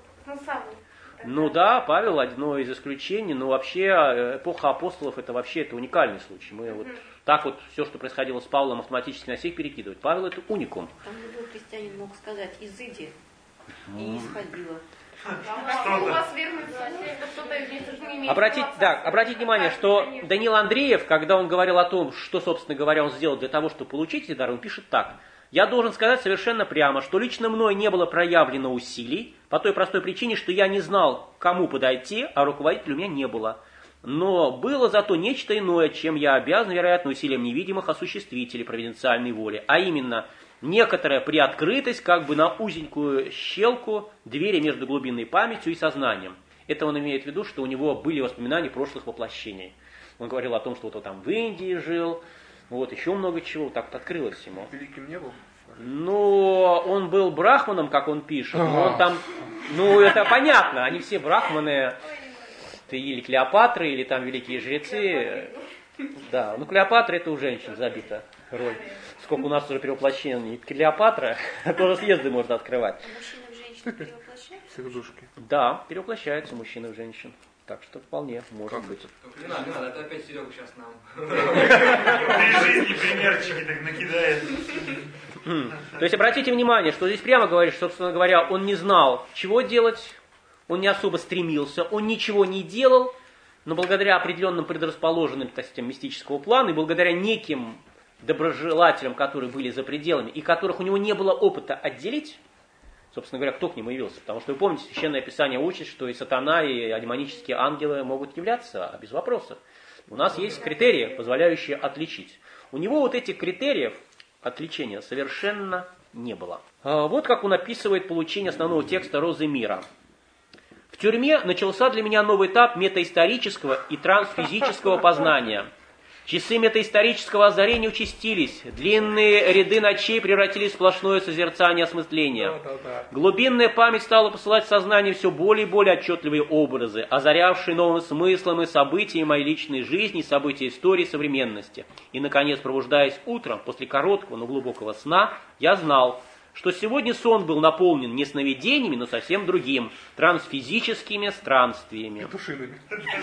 Савл. Да, Павел одно из исключений, но вообще эпоха апостолов это уникальный случай. Мы вот так вот все, что происходило с Павлом, автоматически на всех перекидывать. Павел это уникум. Там любой христианин мог сказать «изыди» и не исходило. У вас верный что кто-то не имеет. Обратите внимание, что Даниил Андреев, когда он говорил о том, что, собственно говоря, он сделал для того, чтобы получить эти дары, он пишет так. Я должен сказать совершенно прямо, что лично мной не было проявлено усилий, по той простой причине, что я не знал, к кому подойти, а руководителя у меня не было. Но было зато нечто иное, чем я обязан, вероятно, усилием невидимых осуществителей провиденциальной воли, а именно некоторая приоткрытость как бы на узенькую щелку двери между глубинной памятью и сознанием. Это он имеет в виду, что у него были воспоминания прошлых воплощений. Он говорил о том, что вот он там в Индии жил, вот еще много чего, вот так вот открылось ему. Великим не был? Но он был брахманом, как он пишет, но он там, ну это понятно, они все брахманы, или Клеопатры, или там великие жрецы. Да, ну Клеопатра это у женщин забита роль. Сколько у нас уже перевоплощений. Клеопатра тоже съезды можно открывать. Мужчины в женщин перевоплощаются? Сердушки. Да, перевоплощаются мужчины в женщин. Так что вполне может быть. Только не надо, это опять Серега сейчас нам. При жизни примерчики так накидает. То есть обратите внимание, что здесь прямо говорит, что, собственно говоря, он не знал, чего делать, он не особо стремился, он ничего не делал, но благодаря определенным предрасположенностям мистического плана и благодаря неким доброжелателям, которые были за пределами и которых у него не было опыта отделить, собственно говоря, кто к нему явился? Потому что вы помните, Священное Писание учит, что и сатана, и демонические ангелы могут являться, без вопросов. У нас есть критерии, позволяющие отличить. У него вот этих критериев отличения совершенно не было. Вот как он описывает получение основного текста «Розы мира». В тюрьме начался для меня новый этап метаисторического и трансфизического познания. Часы метаисторического озарения участились, длинные ряды ночей превратились в сплошное созерцание осмысления. Глубинная память стала посылать в сознание все более и более отчетливые образы, озарявшие новым смыслом и события моей личной жизни, события истории современности. И, наконец, пробуждаясь утром после короткого, но глубокого сна, я знал, что сегодня сон был наполнен не сновидениями, но совсем другим, трансфизическими странствиями. Петушиными.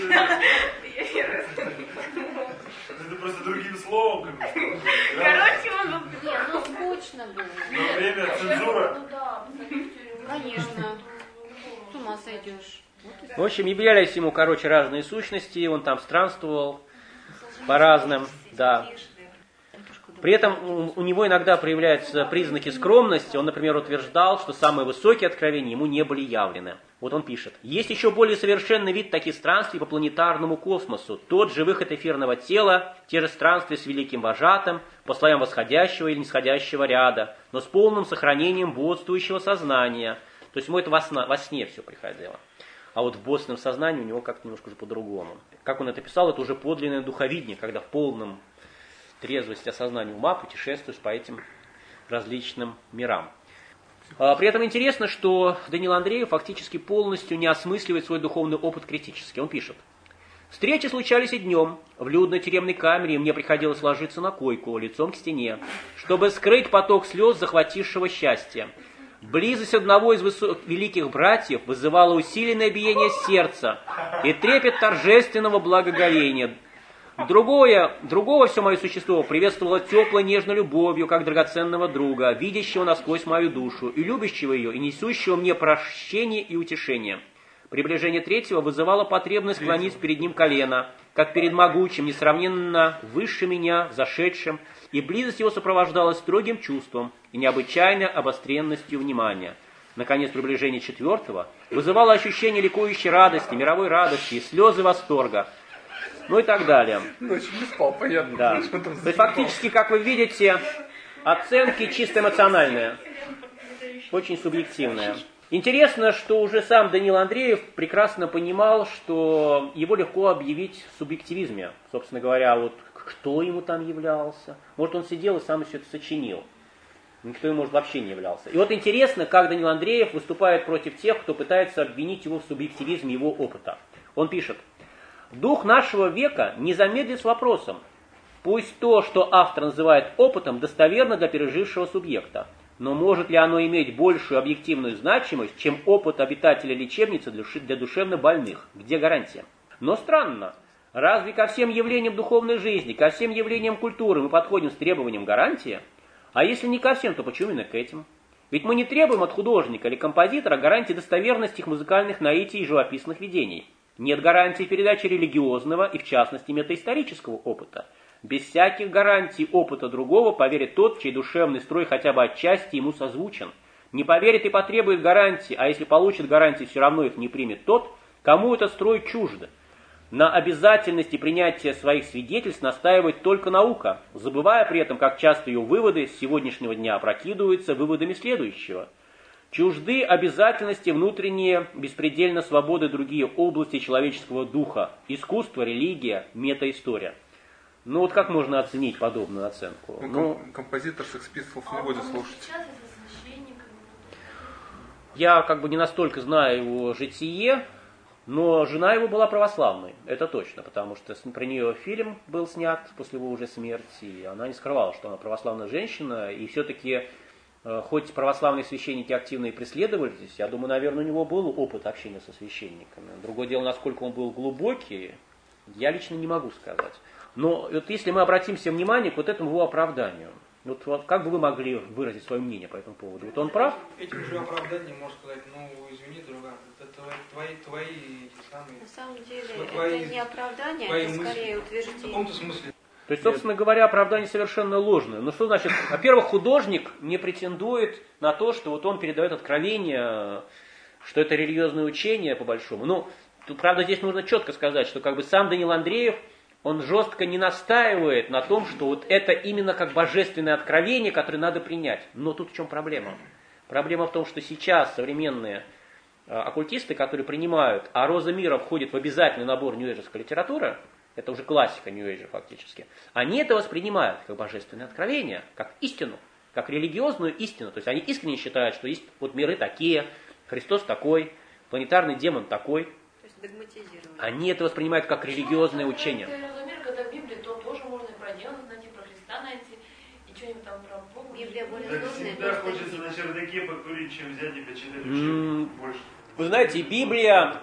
Это просто другим словом. Короче, он был... Нет, ну скучно было. Но время цензура. Ну да, Конечно. С ума сойдешь. В общем, являлись ему, разные сущности, он там странствовал по разным, да. При этом у него иногда проявляются признаки скромности. Он, например, утверждал, что самые высокие откровения ему не были явлены. Вот он пишет. Есть еще более совершенный вид таких странствий по планетарному космосу. Тот же выход эфирного тела, те же странствия с великим вожатым, по слоям восходящего или нисходящего ряда, но с полным сохранением бодрствующего сознания. То есть ему это во сне все приходило. А вот в бодрственном сознании у него как-то немножко уже по-другому. Как он это писал, это уже подлинное духовидение, когда в полном трезвость осознания ума путешествуешь по этим различным мирам. При этом интересно, что Даниил Андреев фактически полностью не осмысливает свой духовный опыт критически. Он пишет. Встречи случались и днем. В людной тюремной камере мне приходилось ложиться на койку, лицом к стене, чтобы скрыть поток слез захватившего счастья. Близость одного из великих братьев вызывала усиленное биение сердца и трепет торжественного благоговения. Другого все мое существо приветствовало теплой нежной любовью, как драгоценного друга, видящего насквозь мою душу, и любящего ее, и несущего мне прощение и утешение. Приближение третьего вызывало потребность склонить перед ним колено, как перед могучим, несравненно выше меня, взошедшим, и близость его сопровождалась строгим чувством и необычайной обостренностью внимания. Наконец, приближение четвертого вызывало ощущение ликующей радости, мировой радости и слезы восторга, ну и так далее. Ночью не спал, понятно. Да. То есть фактически, как вы видите, оценки чисто эмоциональные, очень субъективные. Интересно, что уже сам Даниил Андреев прекрасно понимал, что его легко объявить в субъективизме. Собственно говоря, вот кто ему там являлся. Может, он сидел и сам все это сочинил. Никто ему, может, вообще не являлся. И вот интересно, как Даниил Андреев выступает против тех, кто пытается обвинить его в субъективизме его опыта. Он пишет. Дух нашего века не замедлит с вопросом. Пусть то, что автор называет опытом, достоверно для пережившего субъекта. Но может ли оно иметь большую объективную значимость, чем опыт обитателя лечебницы для душевно больных? Где гарантия? Но странно. Разве ко всем явлениям духовной жизни, ко всем явлениям культуры мы подходим с требованием гарантии? А если не ко всем, то почему именно к этим? Ведь мы не требуем от художника или композитора гарантии достоверности их музыкальных наитий и живописных видений. Нет гарантии передачи религиозного и, в частности, метаисторического опыта. Без всяких гарантий опыта другого поверит тот, чей душевный строй хотя бы отчасти ему созвучен. Не поверит и потребует гарантий, а если получит гарантии, все равно их не примет тот, кому этот строй чужд. На обязательности принятия своих свидетельств настаивает только наука, забывая при этом, как часто ее выводы с сегодняшнего дня опрокидываются выводами следующего. Чужды обязательности внутренние, беспредельно свободы другие области человеческого духа, искусство, религия, метаистория. Ну вот как можно оценить подобную оценку? Композитор Sex Pistols не будет слушать. Я как бы не настолько знаю его житие, но жена его была православной, это точно, потому что про нее фильм был снят после его уже смерти, и она не скрывала, что она православная женщина, и все-таки, хоть православные священники активно и преследовались, я думаю, наверное, у него был опыт общения со священниками. Другое дело, насколько он был глубокий, я лично не могу сказать. Но вот если мы обратимся внимание к вот этому его оправданию, вот как бы вы могли выразить свое мнение по этому поводу? Вот он прав? Этим же оправданием можно сказать, ну извини, друган, это твои эти самые... На самом деле, твои, это не оправдание, это мысли, скорее утверждение. В каком-то смысле. То есть, собственно говоря, оправдание совершенно ложное. Ну что значит? Во-первых, художник не претендует на то, что вот он передает откровение, что это религиозное учение, по большому. Ну, тут, правда, здесь нужно четко сказать, что как бы сам Даниил Андреев, он жестко не настаивает на том, что вот это именно как божественное откровение, которое надо принять. Но тут в чем проблема? Проблема в том, что сейчас современные оккультисты, которые принимают, а «Роза мира» входит в обязательный набор нью-эйджерской литературы, это уже классика нью-эйджа фактически, они это воспринимают как божественное откровение, как истину, как религиозную истину. То есть они искренне считают, что есть вот миры такие, Христос такой, планетарный демон такой. Они это воспринимают как религиозное учение. Когда в Библии, то тоже можно и про демонов найти, про Христа найти, и что-нибудь там про Бога. Библия более Так сложная. всегда хочется на чердаке покурить, чем взять и почитать учебник больше. Вы знаете, Библия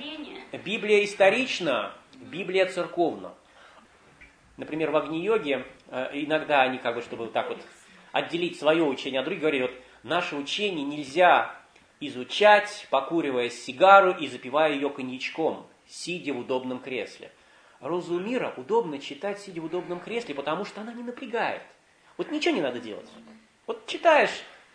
исторична, Библия церковна. Например, в Агни-йоге иногда они как бы, чтобы так вот отделить свое учение от других, говорят, вот наше учение нельзя изучать, покуривая сигару и запивая ее коньячком, сидя в удобном кресле. «Розу мира» удобно читать, сидя в удобном кресле, потому что она не напрягает. Вот ничего не надо делать. Вот читаешь,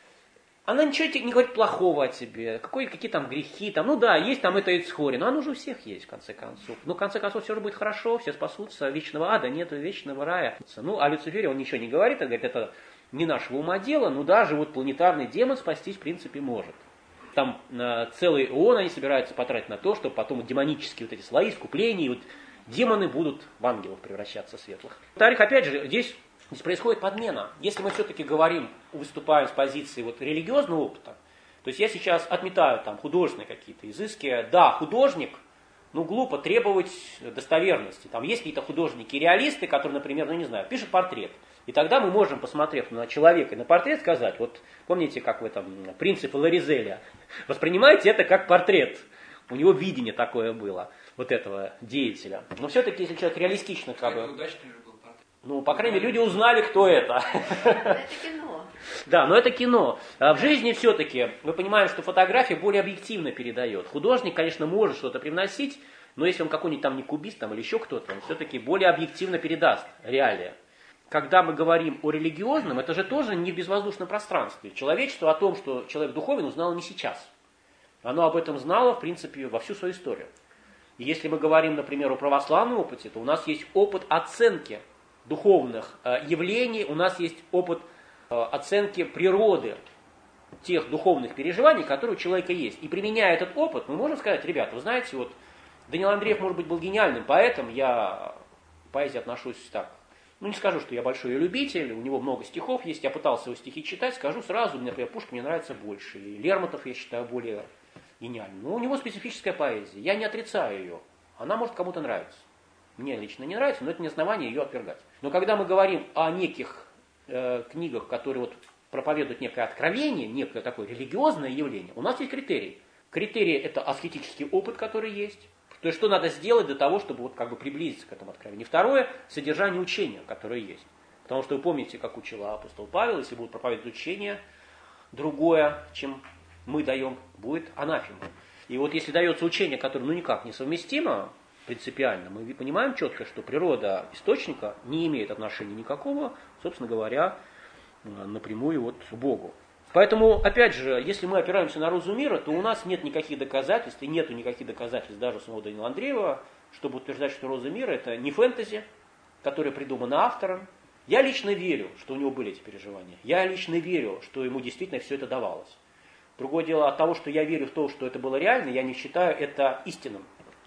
она ничего не говорит плохого о тебе, какие там грехи, там, ну да, есть там это Ицхори, но оно уже у всех есть, в конце концов. Но в конце концов все же будет хорошо, все спасутся, вечного ада нету, вечного рая. Ну, о Люцифере он ничего не говорит, он говорит, это не нашего ума дело, но даже вот планетарный демон спастись в принципе может. Там целый ООН они собираются потратить на то, чтобы потом демонические вот эти слои, искупления, вот демоны будут в ангелов превращаться светлых. Во-вторых, опять же, здесь происходит подмена. Если мы все-таки говорим, выступаем с позиции вот религиозного опыта, то есть я сейчас отметаю там художественные какие-то изыски. Да, художник, ну глупо требовать достоверности. Там есть какие-то художники-реалисты, которые, например, ну не знаю, пишут портрет. И тогда мы можем, посмотрев на человека и на портрет, сказать, вот помните, как в этом принципе Ларизеля, воспринимайте это как портрет. У него видение такое было, вот этого деятеля. Но все-таки, если человек реалистично как бы... Ну, по крайней мере, люди узнали, кто это. Это кино. Да, но это кино. А в жизни все-таки мы понимаем, что фотография более объективно передает. Художник, конечно, может что-то привносить, но если он какой-нибудь там не кубист там, или еще кто-то, он все-таки более объективно передаст реалии. Когда мы говорим о религиозном, это же тоже не в безвоздушном пространстве. Человечество о том, что человек духовен, узнало не сейчас. Оно об этом знало, в принципе, во всю свою историю. И если мы говорим, например, о православном опыте, то у нас есть опыт оценки духовных явлений, у нас есть опыт оценки природы тех духовных переживаний, которые у человека есть. И применяя этот опыт, мы можем сказать, ребята, вы знаете, вот Даниил Андреев, может быть, был гениальным поэтом, я к поэзии отношусь так. Ну, не скажу, что я большой ее любитель, у него много стихов есть, я пытался его стихи читать, скажу сразу, например, Пушкин мне нравится больше, и Лермонтов я считаю более гениальным. Но у него специфическая поэзия, я не отрицаю ее, она может кому-то нравиться. Мне лично не нравится, но это не основание ее отвергать. Но когда мы говорим о неких книгах, которые вот проповедуют некое откровение, некое такое религиозное явление, у нас есть критерий. Критерий – это аскетический опыт, который есть. То есть, что надо сделать для того, чтобы вот как бы приблизиться к этому откровению. Второе – содержание учения, которое есть. Потому что вы помните, как учил апостол Павел, если будут проповедовать учение другое, чем мы даем, будет анафема. И вот если дается учение, которое ну никак не совместимо, принципиально, мы понимаем четко, что природа источника не имеет отношения никакого, собственно говоря, напрямую вот к Богу. Поэтому, опять же, если мы опираемся на розу мира, то у нас нет никаких доказательств, и нету никаких доказательств даже самого Даниила Андреева, чтобы утверждать, что роза мира это не фэнтези, которое придумано автором. Я лично верю, что у него были эти переживания. Я лично верю, что ему действительно все это давалось. Другое дело от того, что я верю в то, что это было реально, я не считаю это истинным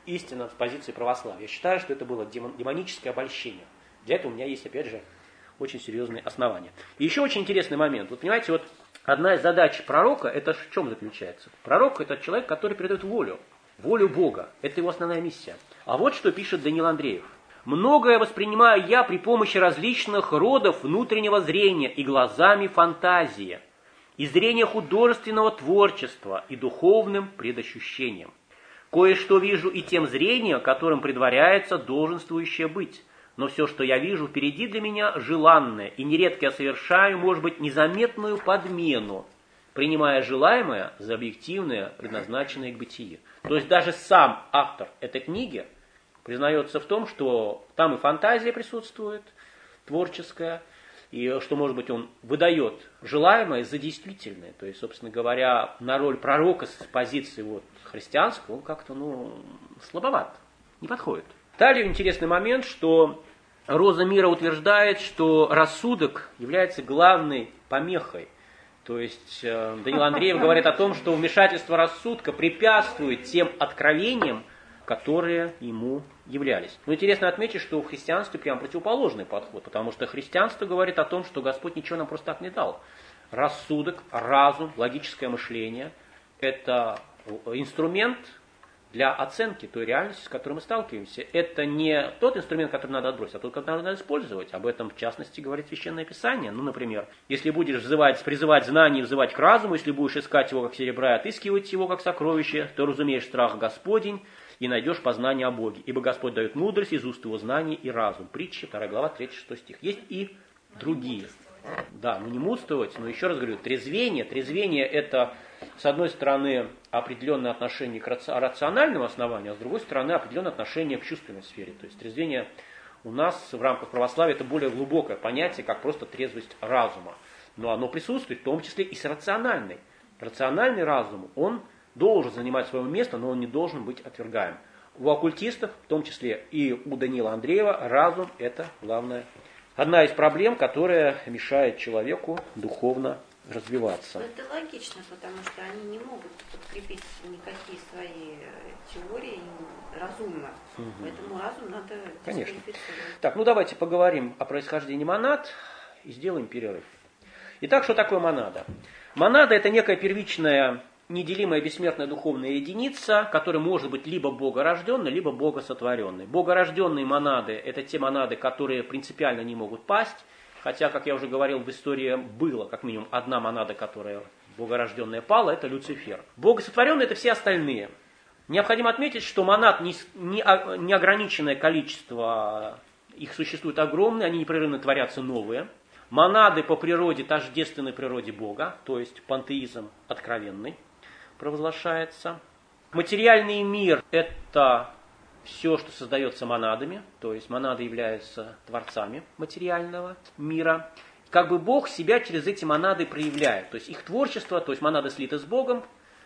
с позиции православия. Я считаю, что это было демоническое обольщение. Для этого у меня есть, опять же, очень серьезные основания. И еще очень интересный момент. Вот понимаете, вот одна из задач пророка, это в чем заключается? Пророк – это человек, который передает волю Бога. Это его основная миссия. А вот что пишет Даниил Андреев. «Многое воспринимаю я при помощи различных родов внутреннего зрения и глазами фантазии, и зрения художественного творчества, и духовным предощущением. Кое-что вижу и тем зрением, которым предваряется долженствующее быть. Но все, что я вижу впереди, для меня желанное, и нередко я совершаю, может быть, незаметную подмену, принимая желаемое за объективное, предназначенное к бытию». То есть даже сам автор этой книги признается в том, что там и фантазия присутствует, творческая, и что, может быть, он выдает желаемое за действительное. То есть, собственно говоря, на роль пророка с позиции вот христианской он как-то, слабоват, не подходит. Далее интересный момент, что роза мира утверждает, что рассудок является главной помехой. То есть Даниил Андреев говорит о том, что вмешательство рассудка препятствует тем откровениям, которые ему являлись. Но интересно отметить, что в христианстве прям противоположный подход, потому что христианство говорит о том, что Господь ничего нам просто так не дал. Рассудок, разум, логическое мышление – это инструмент для оценки той реальности, с которой мы сталкиваемся. Это не тот инструмент, который надо отбросить, а тот, который надо использовать. Об этом, в частности, говорит Священное Писание. Например, если будешь призывать знание, взывать к разуму, если будешь искать его как серебра и отыскивать его как сокровище, то разумеешь страх Господень и найдешь познание о Боге. Ибо Господь дает мудрость из уст его знаний и разум. Притча, 2 глава, 3-6 стих. Есть и другие. Да, не мудствовать, но еще раз говорю, трезвение. Трезвение это, с одной стороны, определенное отношение к рациональному основанию, а с другой стороны, определенное отношение к чувственной сфере. То есть трезвение у нас в рамках православия это более глубокое понятие, как просто трезвость разума. Но оно присутствует в том числе и с рациональной. Рациональный разум, он должен занимать свое место, но он не должен быть отвергаем. У оккультистов, в том числе и у Даниила Андреева, разум это главное. Одна из проблем, которая мешает человеку духовно развиваться. Но это логично, потому что они не могут подкрепить никакие свои теории разумно. Поэтому разум надо дисквалифицировать. Так, давайте поговорим о происхождении монад и сделаем перерыв. Итак, что такое монада? Монада это некая первичная, неделимая бессмертная духовная единица, которая может быть либо богорожденной, либо богосотворенной. Богорожденные монады – это те монады, которые принципиально не могут пасть, хотя, как я уже говорил, в истории было как минимум одна монада, которая богорожденная пала, это Люцифер. Богосотворенные – это все остальные. Необходимо отметить, что монад неограниченное количество, их существует огромное, они непрерывно творятся новые. Монады по природе тождественны природе Бога, то есть пантеизм откровенный провозглашается. Материальный мир – это все, что создается монадами, то есть монады являются творцами материального мира. Как бы Бог себя через эти монады проявляет, то есть их творчество, то есть монады слиты с Богом,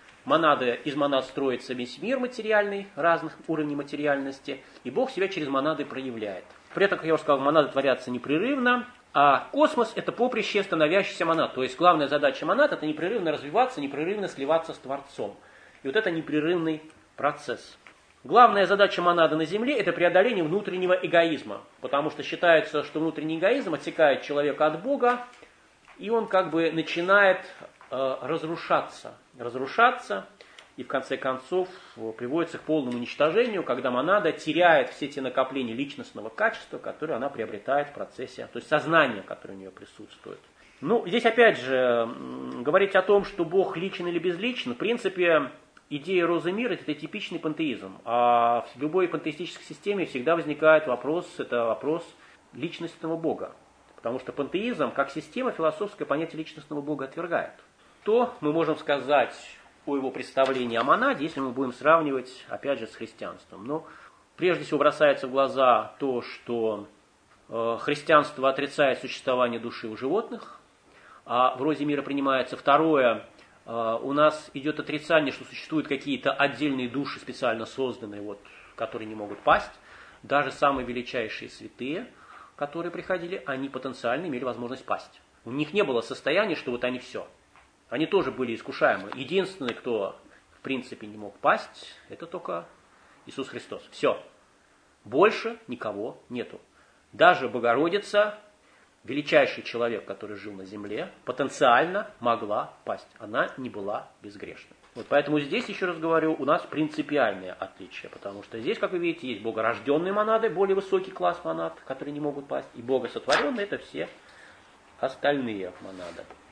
из монад строится весь мир материальный, разных уровней материальности, и Бог себя через монады проявляет. При этом, как я уже сказал, монады творятся непрерывно, а космос – это поприще становящихся монад. То есть главная задача монад – это непрерывно развиваться, непрерывно сливаться с Творцом. И вот это непрерывный процесс. Главная задача монады на Земле – это преодоление внутреннего эгоизма. Потому что считается, что внутренний эгоизм отсекает человека от Бога, и он как бы начинает разрушаться, и в конце концов приводится к полному уничтожению, когда монада теряет все те накопления личностного качества, которые она приобретает в процессе, то есть сознание, которое у нее присутствует. Здесь опять же говорить о том, что Бог личен или безличен, в принципе, идея розы мира – это типичный пантеизм. А в любой пантеистической системе всегда возникает вопрос, это вопрос личностного Бога. Потому что пантеизм, как система философское понятие личностного Бога отвергает. То мы можем сказать о его представлении о монаде, если мы будем сравнивать, опять же, с христианством. Но прежде всего бросается в глаза то, что христианство отрицает существование души у животных, в розе мира принимается. Второе, у нас идет отрицание, что существуют какие-то отдельные души, специально созданные, вот, которые не могут пасть. Даже самые величайшие святые, которые приходили, они потенциально имели возможность пасть. У них не было состояния, что вот они все. Они тоже были искушаемы. Единственный, кто в принципе не мог пасть, это только Иисус Христос. Все. Больше никого нету. Даже Богородица, величайший человек, который жил на земле, потенциально могла пасть. Она не была безгрешной. Вот поэтому здесь, еще раз говорю, у нас принципиальное отличие. Потому что здесь, как вы видите, есть богорожденные монады, более высокий класс монад, которые не могут пасть. И богосотворенные — это все остальные монады.